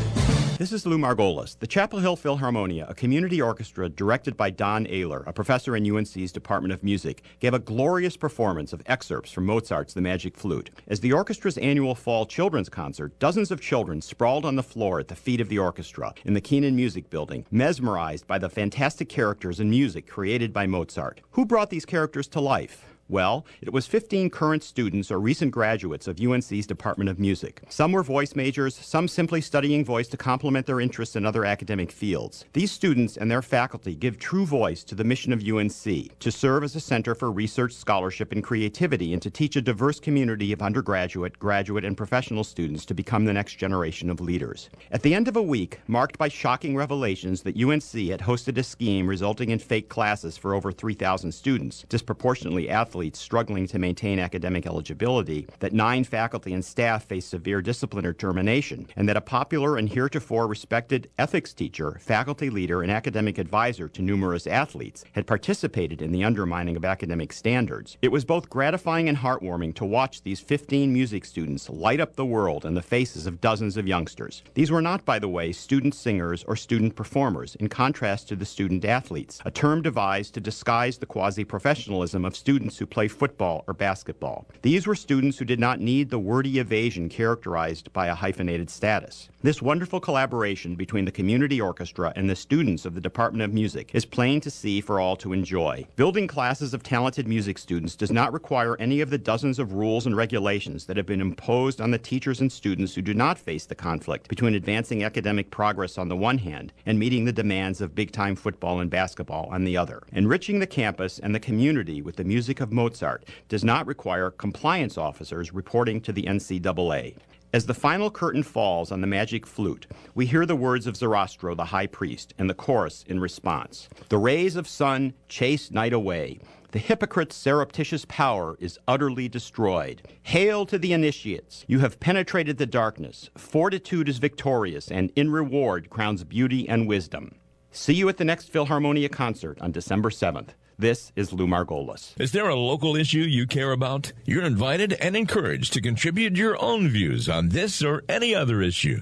This is Lou Margolis. The Chapel Hill Philharmonia, a community orchestra directed by Don Ayler, a professor in U N C's Department of Music, gave a glorious performance of excerpts from Mozart's The Magic Flute. As the orchestra's annual fall children's concert, dozens of children sprawled on the floor at the feet of the orchestra in the Keenan Music Building, mesmerized by the fantastic characters and music created by Mozart. Who brought these characters to life? Well, it was fifteen current students or recent graduates of U N C's Department of Music. Some were voice majors, some simply studying voice to complement their interests in other academic fields. These students and their faculty give true voice to the mission of U N C, to serve as a center for research, scholarship, and creativity, and to teach a diverse community of undergraduate, graduate, and professional students to become the next generation of leaders. At the end of a week, marked by shocking revelations that U N C had hosted a scheme resulting in fake classes for over three thousand students, disproportionately athletes struggling to maintain academic eligibility, that nine faculty and staff face severe discipline or termination, and that a popular and heretofore respected ethics teacher, faculty leader, and academic advisor to numerous athletes had participated in the undermining of academic standards. It was both gratifying and heartwarming to watch these fifteen music students light up the world in the faces of dozens of youngsters. These were not, by the way, student singers or student performers, in contrast to the student athletes, a term devised to disguise the quasi-professionalism of students who play football or basketball. These were students who did not need the wordy evasion characterized by a hyphenated status. This wonderful collaboration between the community orchestra and the students of the Department of Music is plain to see for all to enjoy. Building classes of talented music students does not require any of the dozens of rules and regulations that have been imposed on the teachers and students who do not face the conflict between advancing academic progress on the one hand and meeting the demands of big-time football and basketball on the other. Enriching the campus and the community with the music of Mozart does not require compliance officers reporting to the N C double A. As the final curtain falls on the Magic Flute, we hear the words of Zarastro, the high priest, and the chorus in response. The rays of sun chase night away. The hypocrite's surreptitious power is utterly destroyed. Hail to the initiates. You have penetrated the darkness. Fortitude is victorious, and in reward crowns beauty and wisdom. See you at the next Philharmonia concert on December seventh. This is Lou Margolis. Is there a local issue you care about? You're invited and encouraged to contribute your own views on this or any other issue.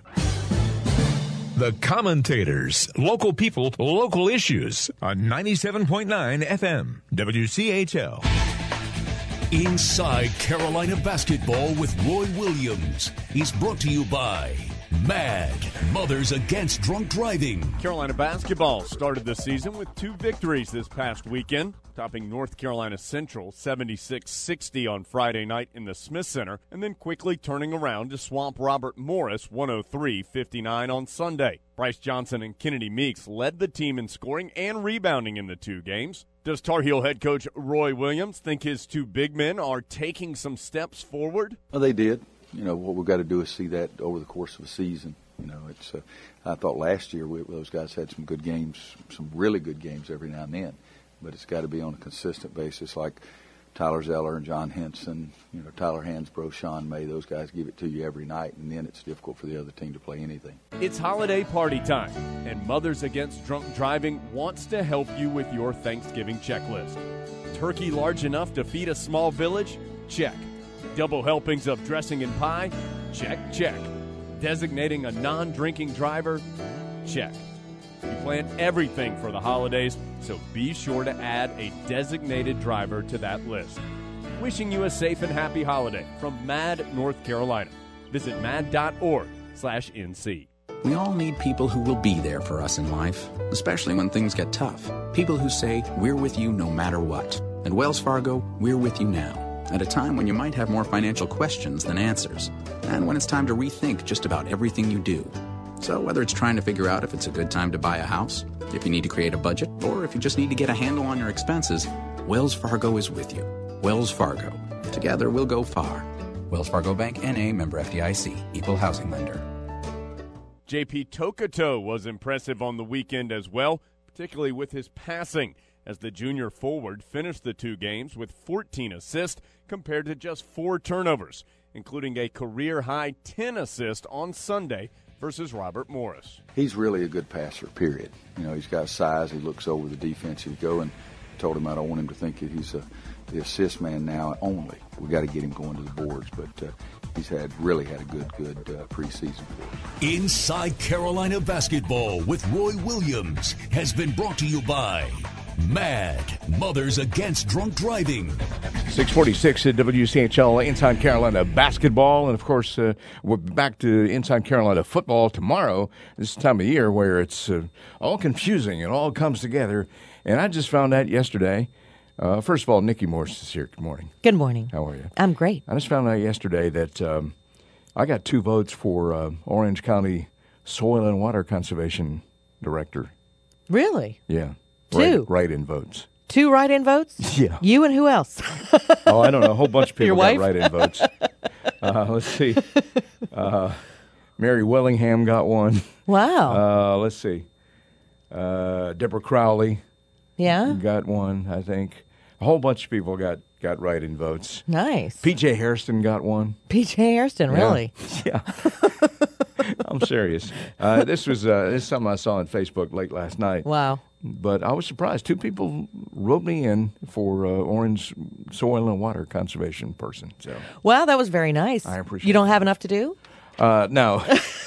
The Commentators. Local people, local issues on ninety-seven point nine F M, W C H L. Inside Carolina Basketball with Roy Williams is brought to you by MAD, Mothers Against Drunk Driving. Carolina basketball started the season with two victories this past weekend, topping North Carolina Central seventy-six sixty on Friday night in the Smith Center, and then quickly turning around to swamp Robert Morris one oh three fifty-nine on Sunday. Bryce Johnson and Kennedy Meeks led the team in scoring and rebounding in the two games. Does Tar Heel head coach Roy Williams think his two big men are taking some steps forward? Well, they did. You know, what we've got to do is see that over the course of a season. You know, it's. Uh, I thought last year we, those guys had some good games, some really good games every now and then, but it's got to be on a consistent basis, like Tyler Zeller and John Henson, you know, Tyler Hansbrough, Sean May. Those guys give it to you every night, and then it's difficult for the other team to play anything. It's holiday party time, and Mothers Against Drunk Driving wants to help you with your Thanksgiving checklist. Turkey large enough to feed a small village? Check. Double helpings of dressing and pie? Check, check. Designating a non-drinking driver? Check. We plan everything for the holidays, so be sure to add a designated driver to that list. Wishing you a safe and happy holiday from MAD, North Carolina. Visit mad.org slash NC. We all need people who will be there for us in life, especially when things get tough. People who say, we're with you no matter what. At Wells Fargo, we're with you now, at a time when you might have more financial questions than answers, and when it's time to rethink just about everything you do. So whether it's trying to figure out if it's a good time to buy a house, if you need to create a budget, or if you just need to get a handle on your expenses, Wells Fargo is with you. Wells Fargo. Together we'll go far. Wells Fargo Bank, N A, member F D I C, equal housing lender. J P Tokoto was impressive on the weekend as well, particularly with his passing, as the junior forward finished the two games with fourteen assists compared to just four turnovers, including a career-high ten assists on Sunday versus Robert Morris. He's really a good passer, period. You know, he's got size. He looks over the defense. He'd go and told him I don't want him to think that he's a, the assist man now only. We got to get him going to the boards, but uh, he's had really had a good, good uh, preseason for us. Inside Carolina Basketball with Roy Williams has been brought to you by MAD, Mothers Against Drunk Driving. six forty-six at W C H L Inside Carolina Basketball. And, of course, uh, we're back to Inside Carolina football tomorrow. This time of year where it's uh, all confusing. It all comes together. And I just found out yesterday. Uh, first of all, Nikki Morse is here. Good morning. Good morning. How are you? I'm great. I just found out yesterday that um, I got two votes for uh, Orange County Soil and Water Conservation Director. Really? Yeah. Two? Right, write-in votes. Two write-in votes? Yeah. You and who else? Oh, I don't know. A whole bunch of people Your got wife? write-in votes. Uh, let's see. Uh, Mary Willingham got one. Wow. Uh, let's see. Uh, Deborah Crowley. Yeah? Got one, I think. A whole bunch of people got, got write-in votes. Nice. P J Hairston got one. P J Hairston, Yeah. really? Yeah. I'm serious. Uh, this was uh, this is something I saw on Facebook late last night. Wow. But I was surprised. Two people wrote me in for uh, Orange Soil and Water Conservation person. So Wow, that was very nice. I appreciate You don't have enough to do? Uh, no.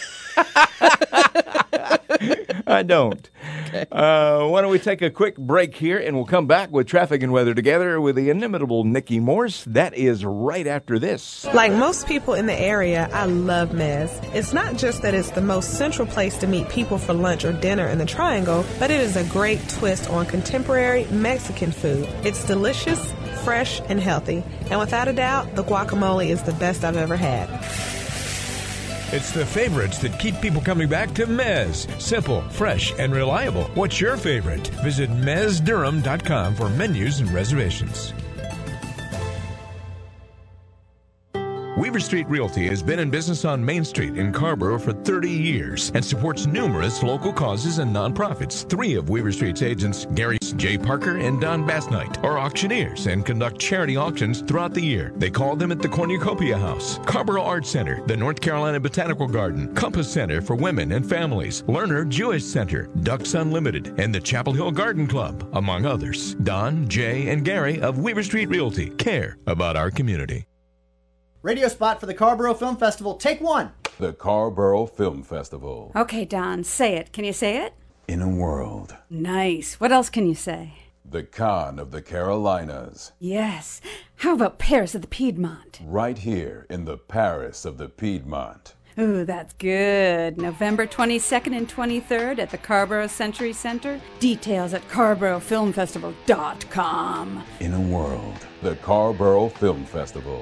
I don't. Okay. Uh, why don't we take a quick break here, and we'll come back with traffic and weather together with the inimitable Nikki Morse. That is right after this. Like most people in the area, I love Mez. It's not just that it's the most central place to meet people for lunch or dinner in the Triangle, but it is a great twist on contemporary Mexican food. It's delicious, fresh, and healthy. And without a doubt, the guacamole is the best I've ever had. It's the favorites that keep people coming back to Mez. Simple, fresh, and reliable. What's your favorite? Visit mez durham dot com for menus and reservations. Weaver Street Realty has been in business on Main Street in Carrboro for thirty years and supports numerous local causes and nonprofits. Three of Weaver Street's agents, Gary J. Parker and Don Bassnight, are auctioneers and conduct charity auctions throughout the year. They call them at the Cornucopia House, Carrboro Arts Center, the North Carolina Botanical Garden, Compass Center for Women and Families, Lerner Jewish Center, Ducks Unlimited, and the Chapel Hill Garden Club, among others. Don, Jay, and Gary of Weaver Street Realty care about our community. Radio spot for the Carrboro Film Festival. Take one. The Carrboro Film Festival. Okay, Don, say it. Can you say it? In a world. Nice. What else can you say? The Con of the Carolinas. Yes. How about Paris of the Piedmont? Right here in the Paris of the Piedmont. Ooh, that's good. November twenty-second and twenty-third at the Carrboro Century Center. Details at carrboro film festival dot com. In a world. The Carrboro Film Festival.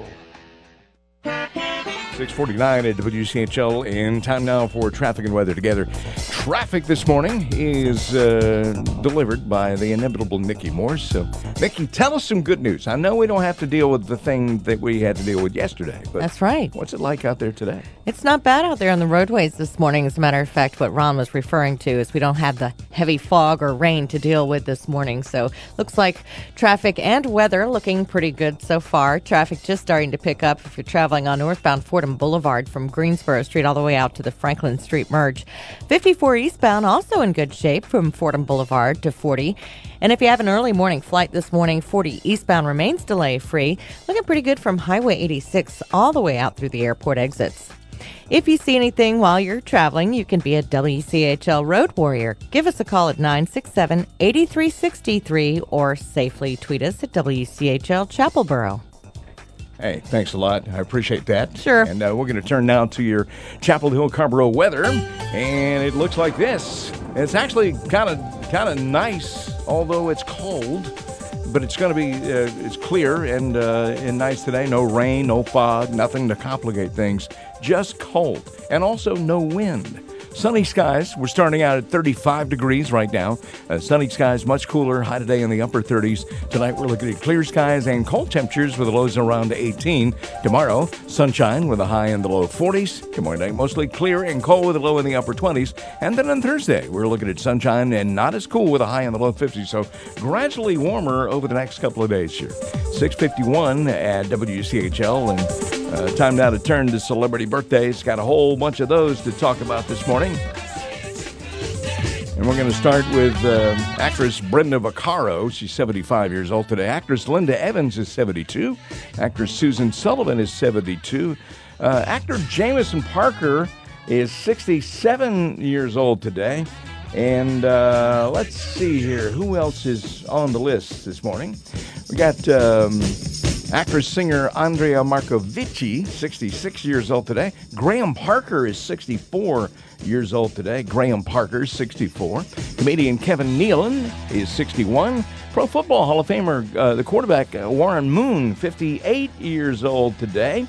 six forty-nine at W C H L, and time now for traffic and weather together. Traffic this morning is uh, delivered by the inimitable Nikki Morse. So, Nikki, tell us some good news. I know we don't have to deal with the thing that we had to deal with yesterday, but That's right. What's it like out there today? It's not bad out there on the roadways this morning. As a matter of fact, what Ron was referring to is we don't have the heavy fog or rain to deal with this morning. So looks like traffic and weather looking pretty good so far. Traffic just starting to pick up if you're traveling on northbound Fordham Boulevard from Greensboro Street all the way out to the Franklin Street merge. fifty-four eastbound also in good shape from Fordham Boulevard to forty. And if you have an early morning flight this morning, forty eastbound remains delay free. Looking pretty good from Highway eighty-six all the way out through the airport exits. If you see anything while you're traveling, you can be a W C H L Road Warrior. Give us a call at nine six seven, eight three six three or safely tweet us at W C H L Chapelboro. Hey, thanks a lot. I appreciate that. Sure. And uh, we're going to turn now to your Chapel Hill Carrboro weather, and it looks like this. It's actually kind of kind of nice, although it's cold. But it's going to be uh, it's clear and uh, and nice today. No rain, no fog, nothing to complicate things. Just cold, and also no wind. Sunny skies. We're starting out at thirty-five degrees right now. Uh, sunny skies, much cooler. High today in the upper thirties. Tonight we're looking at clear skies and cold temperatures with the lows around eighteen. Tomorrow, sunshine with a high in the low forties. Tomorrow night, mostly clear and cold with a low in the upper twenties. And then on Thursday, we're looking at sunshine and not as cool with a high in the low fifties. So gradually warmer over the next couple of days here. six fifty-one at W C H L, and uh, time now to turn to celebrity birthdays. Got a whole bunch of those to talk about this morning. And we're going to start with uh, actress Brenda Vaccaro. She's seventy-five years old today. Actress Linda Evans is seventy-two. Actress Susan Sullivan is seventy-two. Uh, actor Jameson Parker is sixty-seven years old today. And uh, let's see here. Who else is on the list this morning? We got um, actress-singer Andrea Marcovici, sixty-six years old today. Graham Parker is sixty-four years old today. Graham Parker, sixty-four. Comedian Kevin Nealon is sixty-one. Pro Football Hall of Famer, uh, the quarterback uh, Warren Moon, fifty-eight years old today.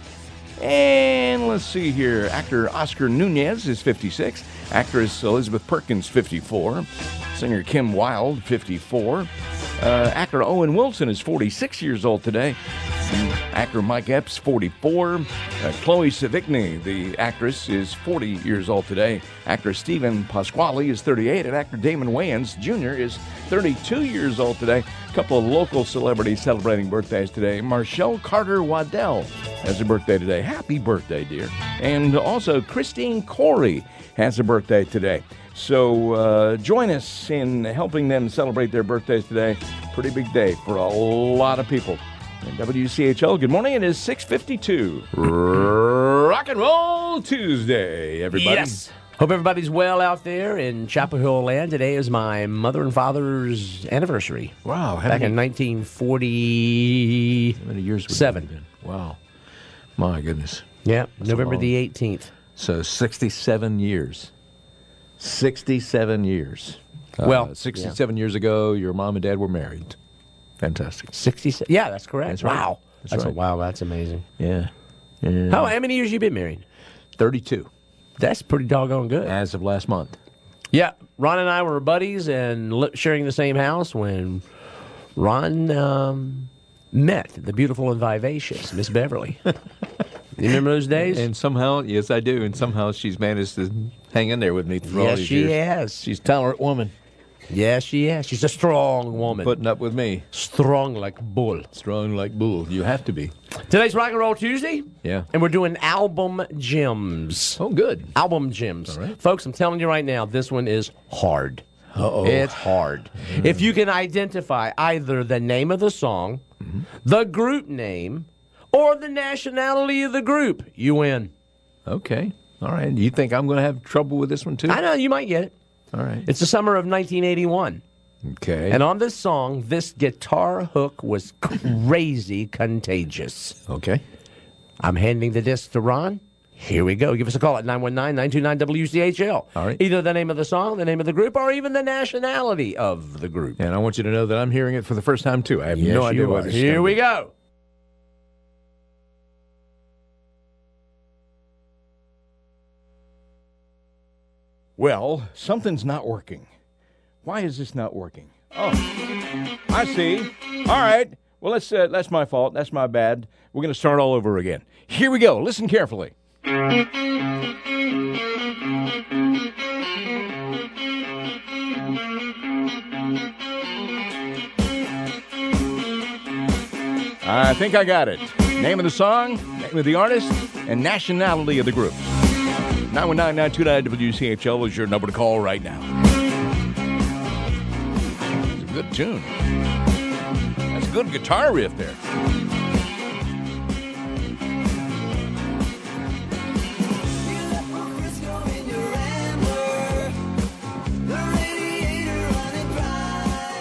And let's see here. Actor Oscar Nunez is fifty-six. Actress Elizabeth Perkins, fifty-four. Singer Kim Wilde, fifty-four. Uh, actor Owen Wilson is forty-six years old today. And actor Mike Epps, forty-four. Uh, Chloe Sevigny, the actress, is forty years old today. Actor Stephen Pasquale is thirty-eight. And actor Damon Wayans Junior is thirty-two years old today. A couple of local celebrities celebrating birthdays today. Marshall Carter Waddell has a birthday today. Happy birthday, dear. And also Christine Corey has a birthday today. So uh, join us in helping them celebrate their birthdays today. Pretty big day for a lot of people. And W C H L, good morning. It is six fifty-two. Rock and Roll Tuesday, everybody. Yes. Hope everybody's well out there in Chapel Hill land. Today is my mother and father's anniversary. Wow. Back in nineteen forty-seven. How many years would that have been? Wow. My goodness. Yeah, That's November the eighteenth. So sixty-seven years. sixty-seven years. Well, uh, sixty-seven yeah. years ago, your mom and dad were married. Fantastic. sixty-seven. Yeah, that's correct. That's right. Wow. That's, that's right. A, wow, that's amazing. Yeah. yeah. How, how many years you been married? thirty-two. That's pretty doggone good. As of last month. Yeah. Ron and I were buddies and li- sharing the same house when Ron um, met the beautiful and vivacious Miss Beverly. You remember those days? And somehow, yes, I do. And somehow she's managed to hang in there with me through all yes, these she years. has. She's a tolerant woman. Yes, she is. She's a strong woman. Putting up with me. Strong like bull. Strong like bull. You have to be. Today's Rock and Roll Tuesday. Yeah. And we're doing album gems. Oh, good. Album gems. All right. Folks, I'm telling you right now, this one is hard. Uh-oh. It's hard. Mm. If you can identify either the name of the song, mm-hmm. the group name, or the nationality of the group, you win. Okay. All right. You think I'm going to have trouble with this one, too? I know. You might get it. All right. It's the summer of nineteen eighty-one. Okay. And on this song, this guitar hook was crazy contagious. Okay. I'm handing the disc to Ron. Here we go. Give us a call at nine one nine, nine two nine, W C H L. All right. Either the name of the song, the name of the group, or even the nationality of the group. And I want you to know that I'm hearing it for the first time, too. I have yes, no idea what this is. Here we go. Well, something's not working. Why is this not working? Oh, I see. All right. Well, that's, uh, that's my fault. That's my bad. We're going to start all over again. Here we go. Listen carefully. I think I got it. Name of the song, name of the artist, and nationality of the group. nine one nine, nine two nine, W C H L is your number to call right now. It's a good tune. That's a good guitar riff there.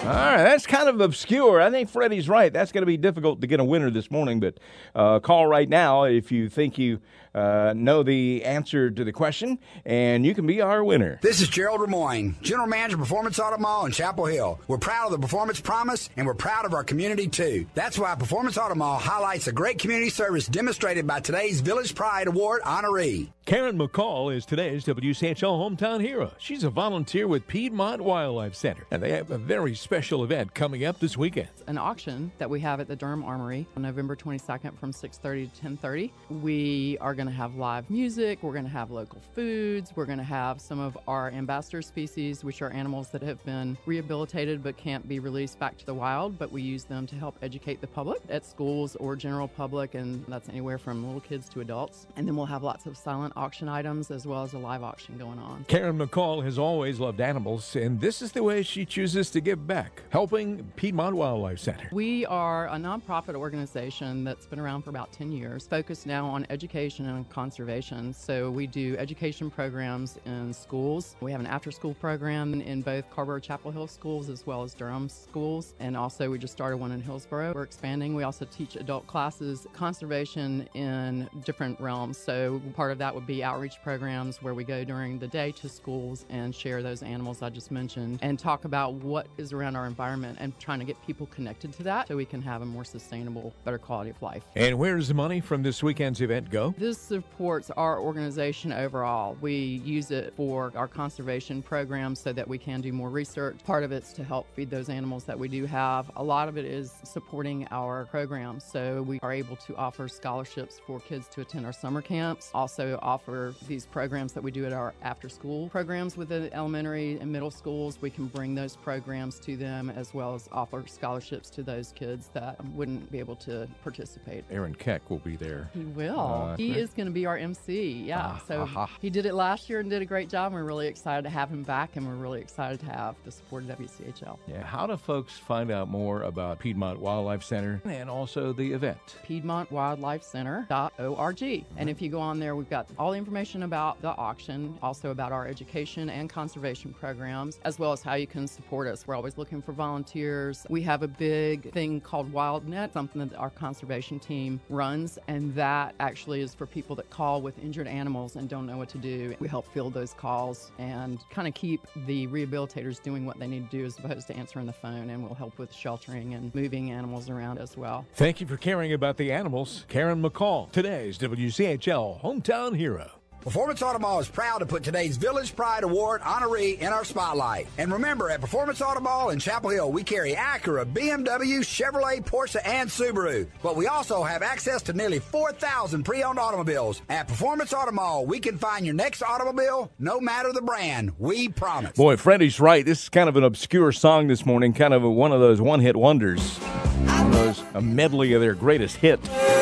All right, that's kind of obscure. I think Freddie's right. That's going to be difficult to get a winner this morning, but uh, call right now if you think you uh, know the answer to the question, and you can be our winner. This is Gerald Lemoyne, General Manager of Performance Auto Mall in Chapel Hill. We're proud of the Performance Promise, and we're proud of our community, too. That's why Performance Auto Mall highlights the great community service demonstrated by today's Village Pride Award honoree. Karen McCall is today's W C H L Hometown Hero. She's a volunteer with Piedmont Wildlife Center, and they have a very special event coming up this weekend. An auction that we have at the Durham Armory on November twenty-second from six thirty to ten thirty. We are going to have live music. We're going to have local foods. We're going to have some of our ambassador species, which are animals that have been rehabilitated but can't be released back to the wild, but we use them to help educate the public at schools or general public, and that's anywhere from little kids to adults. And then we'll have lots of silent auction items as well as a live auction going on. Karen McCall has always loved animals, and this is the way she chooses to give back, helping Piedmont Wildlife Center. We are a nonprofit organization that's been around for about ten years, focused now on education and conservation. So we do education programs in schools. We have an after-school program in both Carrboro Chapel Hill schools as well as Durham schools, and also we just started one in Hillsboro. We're expanding. We also teach adult classes, conservation in different realms. So part of that would be outreach programs where we go during the day to schools and share those animals I just mentioned and talk about what is around our environment and trying to get people connected to that so we can have a more sustainable, better quality of life. And where does the money from this weekend's event go? This supports our organization overall. We use it for our conservation programs so that we can do more research. Part of it's to help feed those animals that we do have. A lot of it is supporting our programs. So we are able to offer scholarships for kids to attend our summer camps, also offer these programs that we do at our after-school programs with the elementary and middle schools. We can bring those programs to them as well as offer scholarships to those kids that wouldn't be able to participate. Aaron Keck will be there. He will. Uh, he is going to be our M C. Yeah. Ah, so aha. he did it last year and did a great job. We're really excited to have him back, and we're really excited to have the support of W C H L. Yeah. How do folks find out more about Piedmont Wildlife Center and also the event? Piedmont Wildlife Center dot org. And if you go on there, we've got all the information about the auction, also about our education and conservation programs, as well as how you can support us. We're always looking for volunteers. We have a big thing called WildNet, something that our conservation team runs, and that actually is for people that call with injured animals and don't know what to do. We help field those calls and kind of keep the rehabilitators doing what they need to do as opposed to answering the phone, and we'll help with sheltering and moving animals around as well. Thank you for caring about the animals. Karen McCall, today's W C H L Hometown Hero. Performance Auto Mall is proud to put today's Village Pride Award honoree in our spotlight. And remember, at Performance Auto Mall in Chapel Hill, we carry Acura, B M W, Chevrolet, Porsche, and Subaru. But we also have access to nearly four thousand pre-owned automobiles. At Performance Auto Mall, we can find your next automobile, no matter the brand. We promise. Boy, Freddie's right. This is kind of an obscure song this morning, kind of a, one of those one-hit wonders. One of those, a medley of their greatest hit.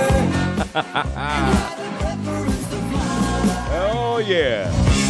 Oh, yeah.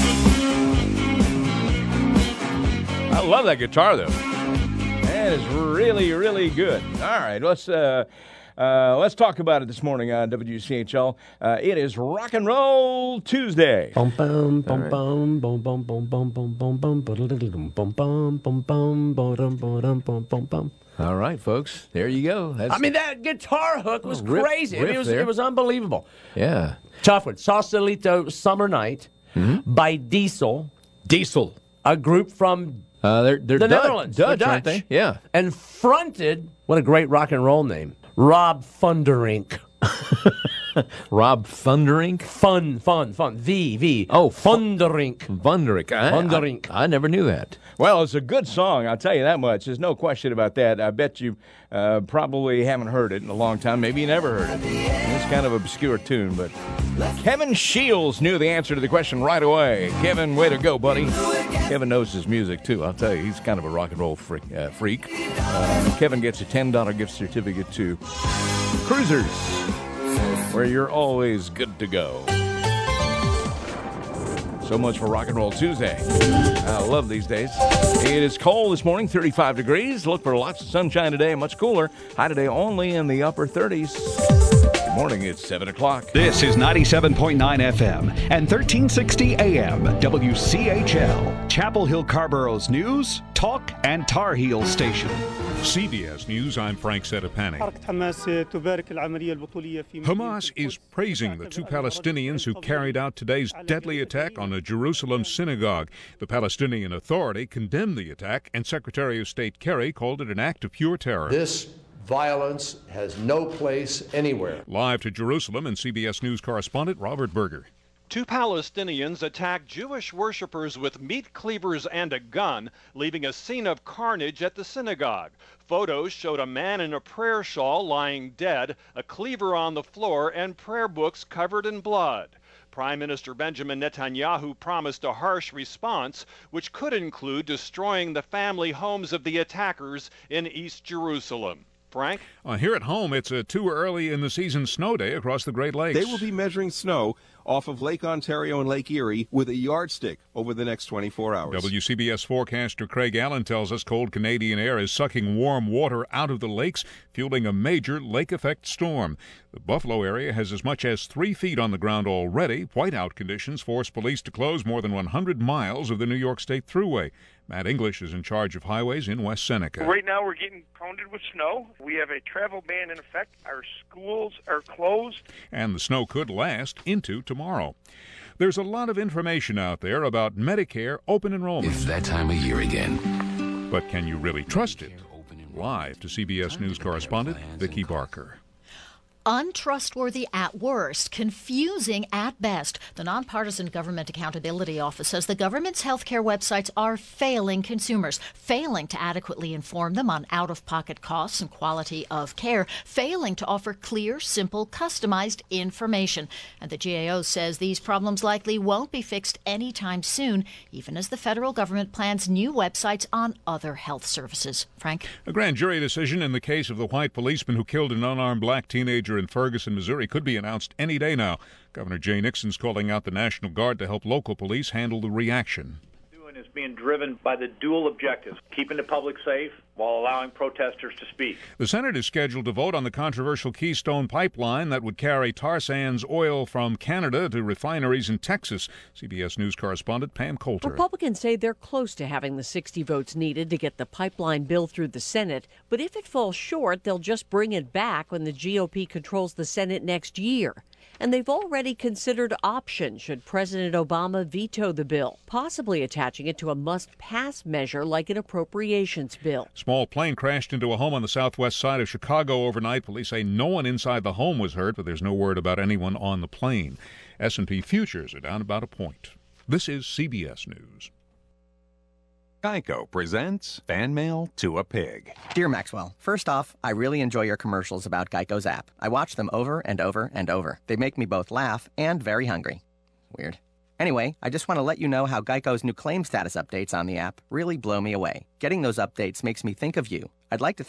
I love that guitar, though. That is really, really good. All right, let's uh, uh, let's talk about it this morning on W C H L. Uh, it is Rock and Roll Tuesday. Bum bum bum bum bum bum bum bum bum bum bum bum bum bum bum bum bum bum bum bum. All right, folks, there you go. That's I mean, that guitar hook was Oh, riff- crazy. I mean, riff it was there. it was unbelievable. Yeah. Tough one. Sausalito Summer Night by Diesel. Diesel. A group from Uh, they're they're the Dutch, Netherlands. Dutch, They're aren't they? Yeah. And fronted, what a great rock and roll name, Rob Funderink. Rob Funderink? Fun, fun, fun. V, V. Oh, Funderink. Funderink. I, Funderink. I, I never knew that. Well, it's a good song, I'll tell you that much. There's no question about that. I bet you uh, probably haven't heard it in a long time. Maybe you never heard it. It's kind of an obscure tune, but Kevin Shields knew the answer to the question right away. Kevin, way to go, buddy. Kevin knows his music, too. I'll tell you, he's kind of a rock and roll freak. Uh, freak. Uh, Kevin gets a ten dollar gift certificate to Cruisers, where you're always good to go. So much for Rock and Roll Tuesday. I love these days. It is cold this morning, thirty-five degrees. Look for lots of sunshine today, much cooler. High today only in the upper thirties. morning. It's seven o'clock. This is ninety-seven point nine F M and thirteen sixty A M W C H L, Chapel Hill Carborough's news, talk, and Tar Heel station. C B S News, I'm Frank Sedapani. Hamas is praising the two Palestinians who carried out today's deadly attack on a Jerusalem synagogue. The Palestinian Authority condemned the attack, and Secretary of State Kerry called it an act of pure terror. This violence has no place anywhere. Live to Jerusalem, and C B S News correspondent Robert Berger. Two Palestinians attacked Jewish worshippers with meat cleavers and a gun, leaving a scene of carnage at the synagogue. Photos showed a man in a prayer shawl lying dead, a cleaver on the floor, and prayer books covered in blood. Prime Minister Benjamin Netanyahu promised a harsh response, which could include destroying the family homes of the attackers in East Jerusalem. Frank? Uh, here at home, it's a too early in the season snow day across the Great Lakes. They will be measuring snow off of Lake Ontario and Lake Erie with a yardstick over the next twenty-four hours. W C B S forecaster Craig Allen tells us cold Canadian air is sucking warm water out of the lakes, fueling a major lake effect storm. The Buffalo area has as much as three feet on the ground already. Whiteout conditions force police to close more than one hundred miles of the New York State Thruway. Matt English is in charge of highways in West Seneca. Right now we're getting pounded with snow. We have a travel ban in effect. Our schools are closed. And the snow could last into tomorrow. There's a lot of information out there about Medicare open enrollment. It's that time of year again. But can you really trust it? Live to C B S News correspondent Vicki Barker. Untrustworthy at worst, confusing at best. The Nonpartisan Government Accountability Office says the government's healthcare websites are failing consumers, failing to adequately inform them on out-of-pocket costs and quality of care, failing to offer clear, simple, customized information. And the G A O says these problems likely won't be fixed anytime soon, even as the federal government plans new websites on other health services. Frank? A grand jury decision in the case of the white policeman who killed an unarmed black teenager in Ferguson, Missouri, could be announced any day now. Governor Jay Nixon's calling out the National Guard to help local police handle the reaction. Is being driven by the dual objectives, keeping the public safe while allowing protesters to speak. The Senate is scheduled to vote on the controversial Keystone Pipeline that would carry tar sands oil from Canada to refineries in Texas. C B S News correspondent Pam Coulter. Republicans say they're close to having the sixty votes needed to get the pipeline bill through the Senate, but if it falls short, they'll just bring it back when the G O P controls the Senate next year. And they've already considered options should President Obama veto the bill, possibly attaching it to a must-pass measure like an appropriations bill. Small plane crashed into a home on the southwest side of Chicago overnight. Police say no one inside the home was hurt, but there's no word about anyone on the plane. S and P futures are down about a point. This is C B S News. Geico presents Fan Mail to a Pig. Dear Maxwell, first off, I really enjoy your commercials about Geico's app. I watch them over and over and over. They make me both laugh and very hungry. Weird. Anyway, I just want to let you know how Geico's new claim status updates on the app really blow me away. Getting those updates makes me think of you. I'd like to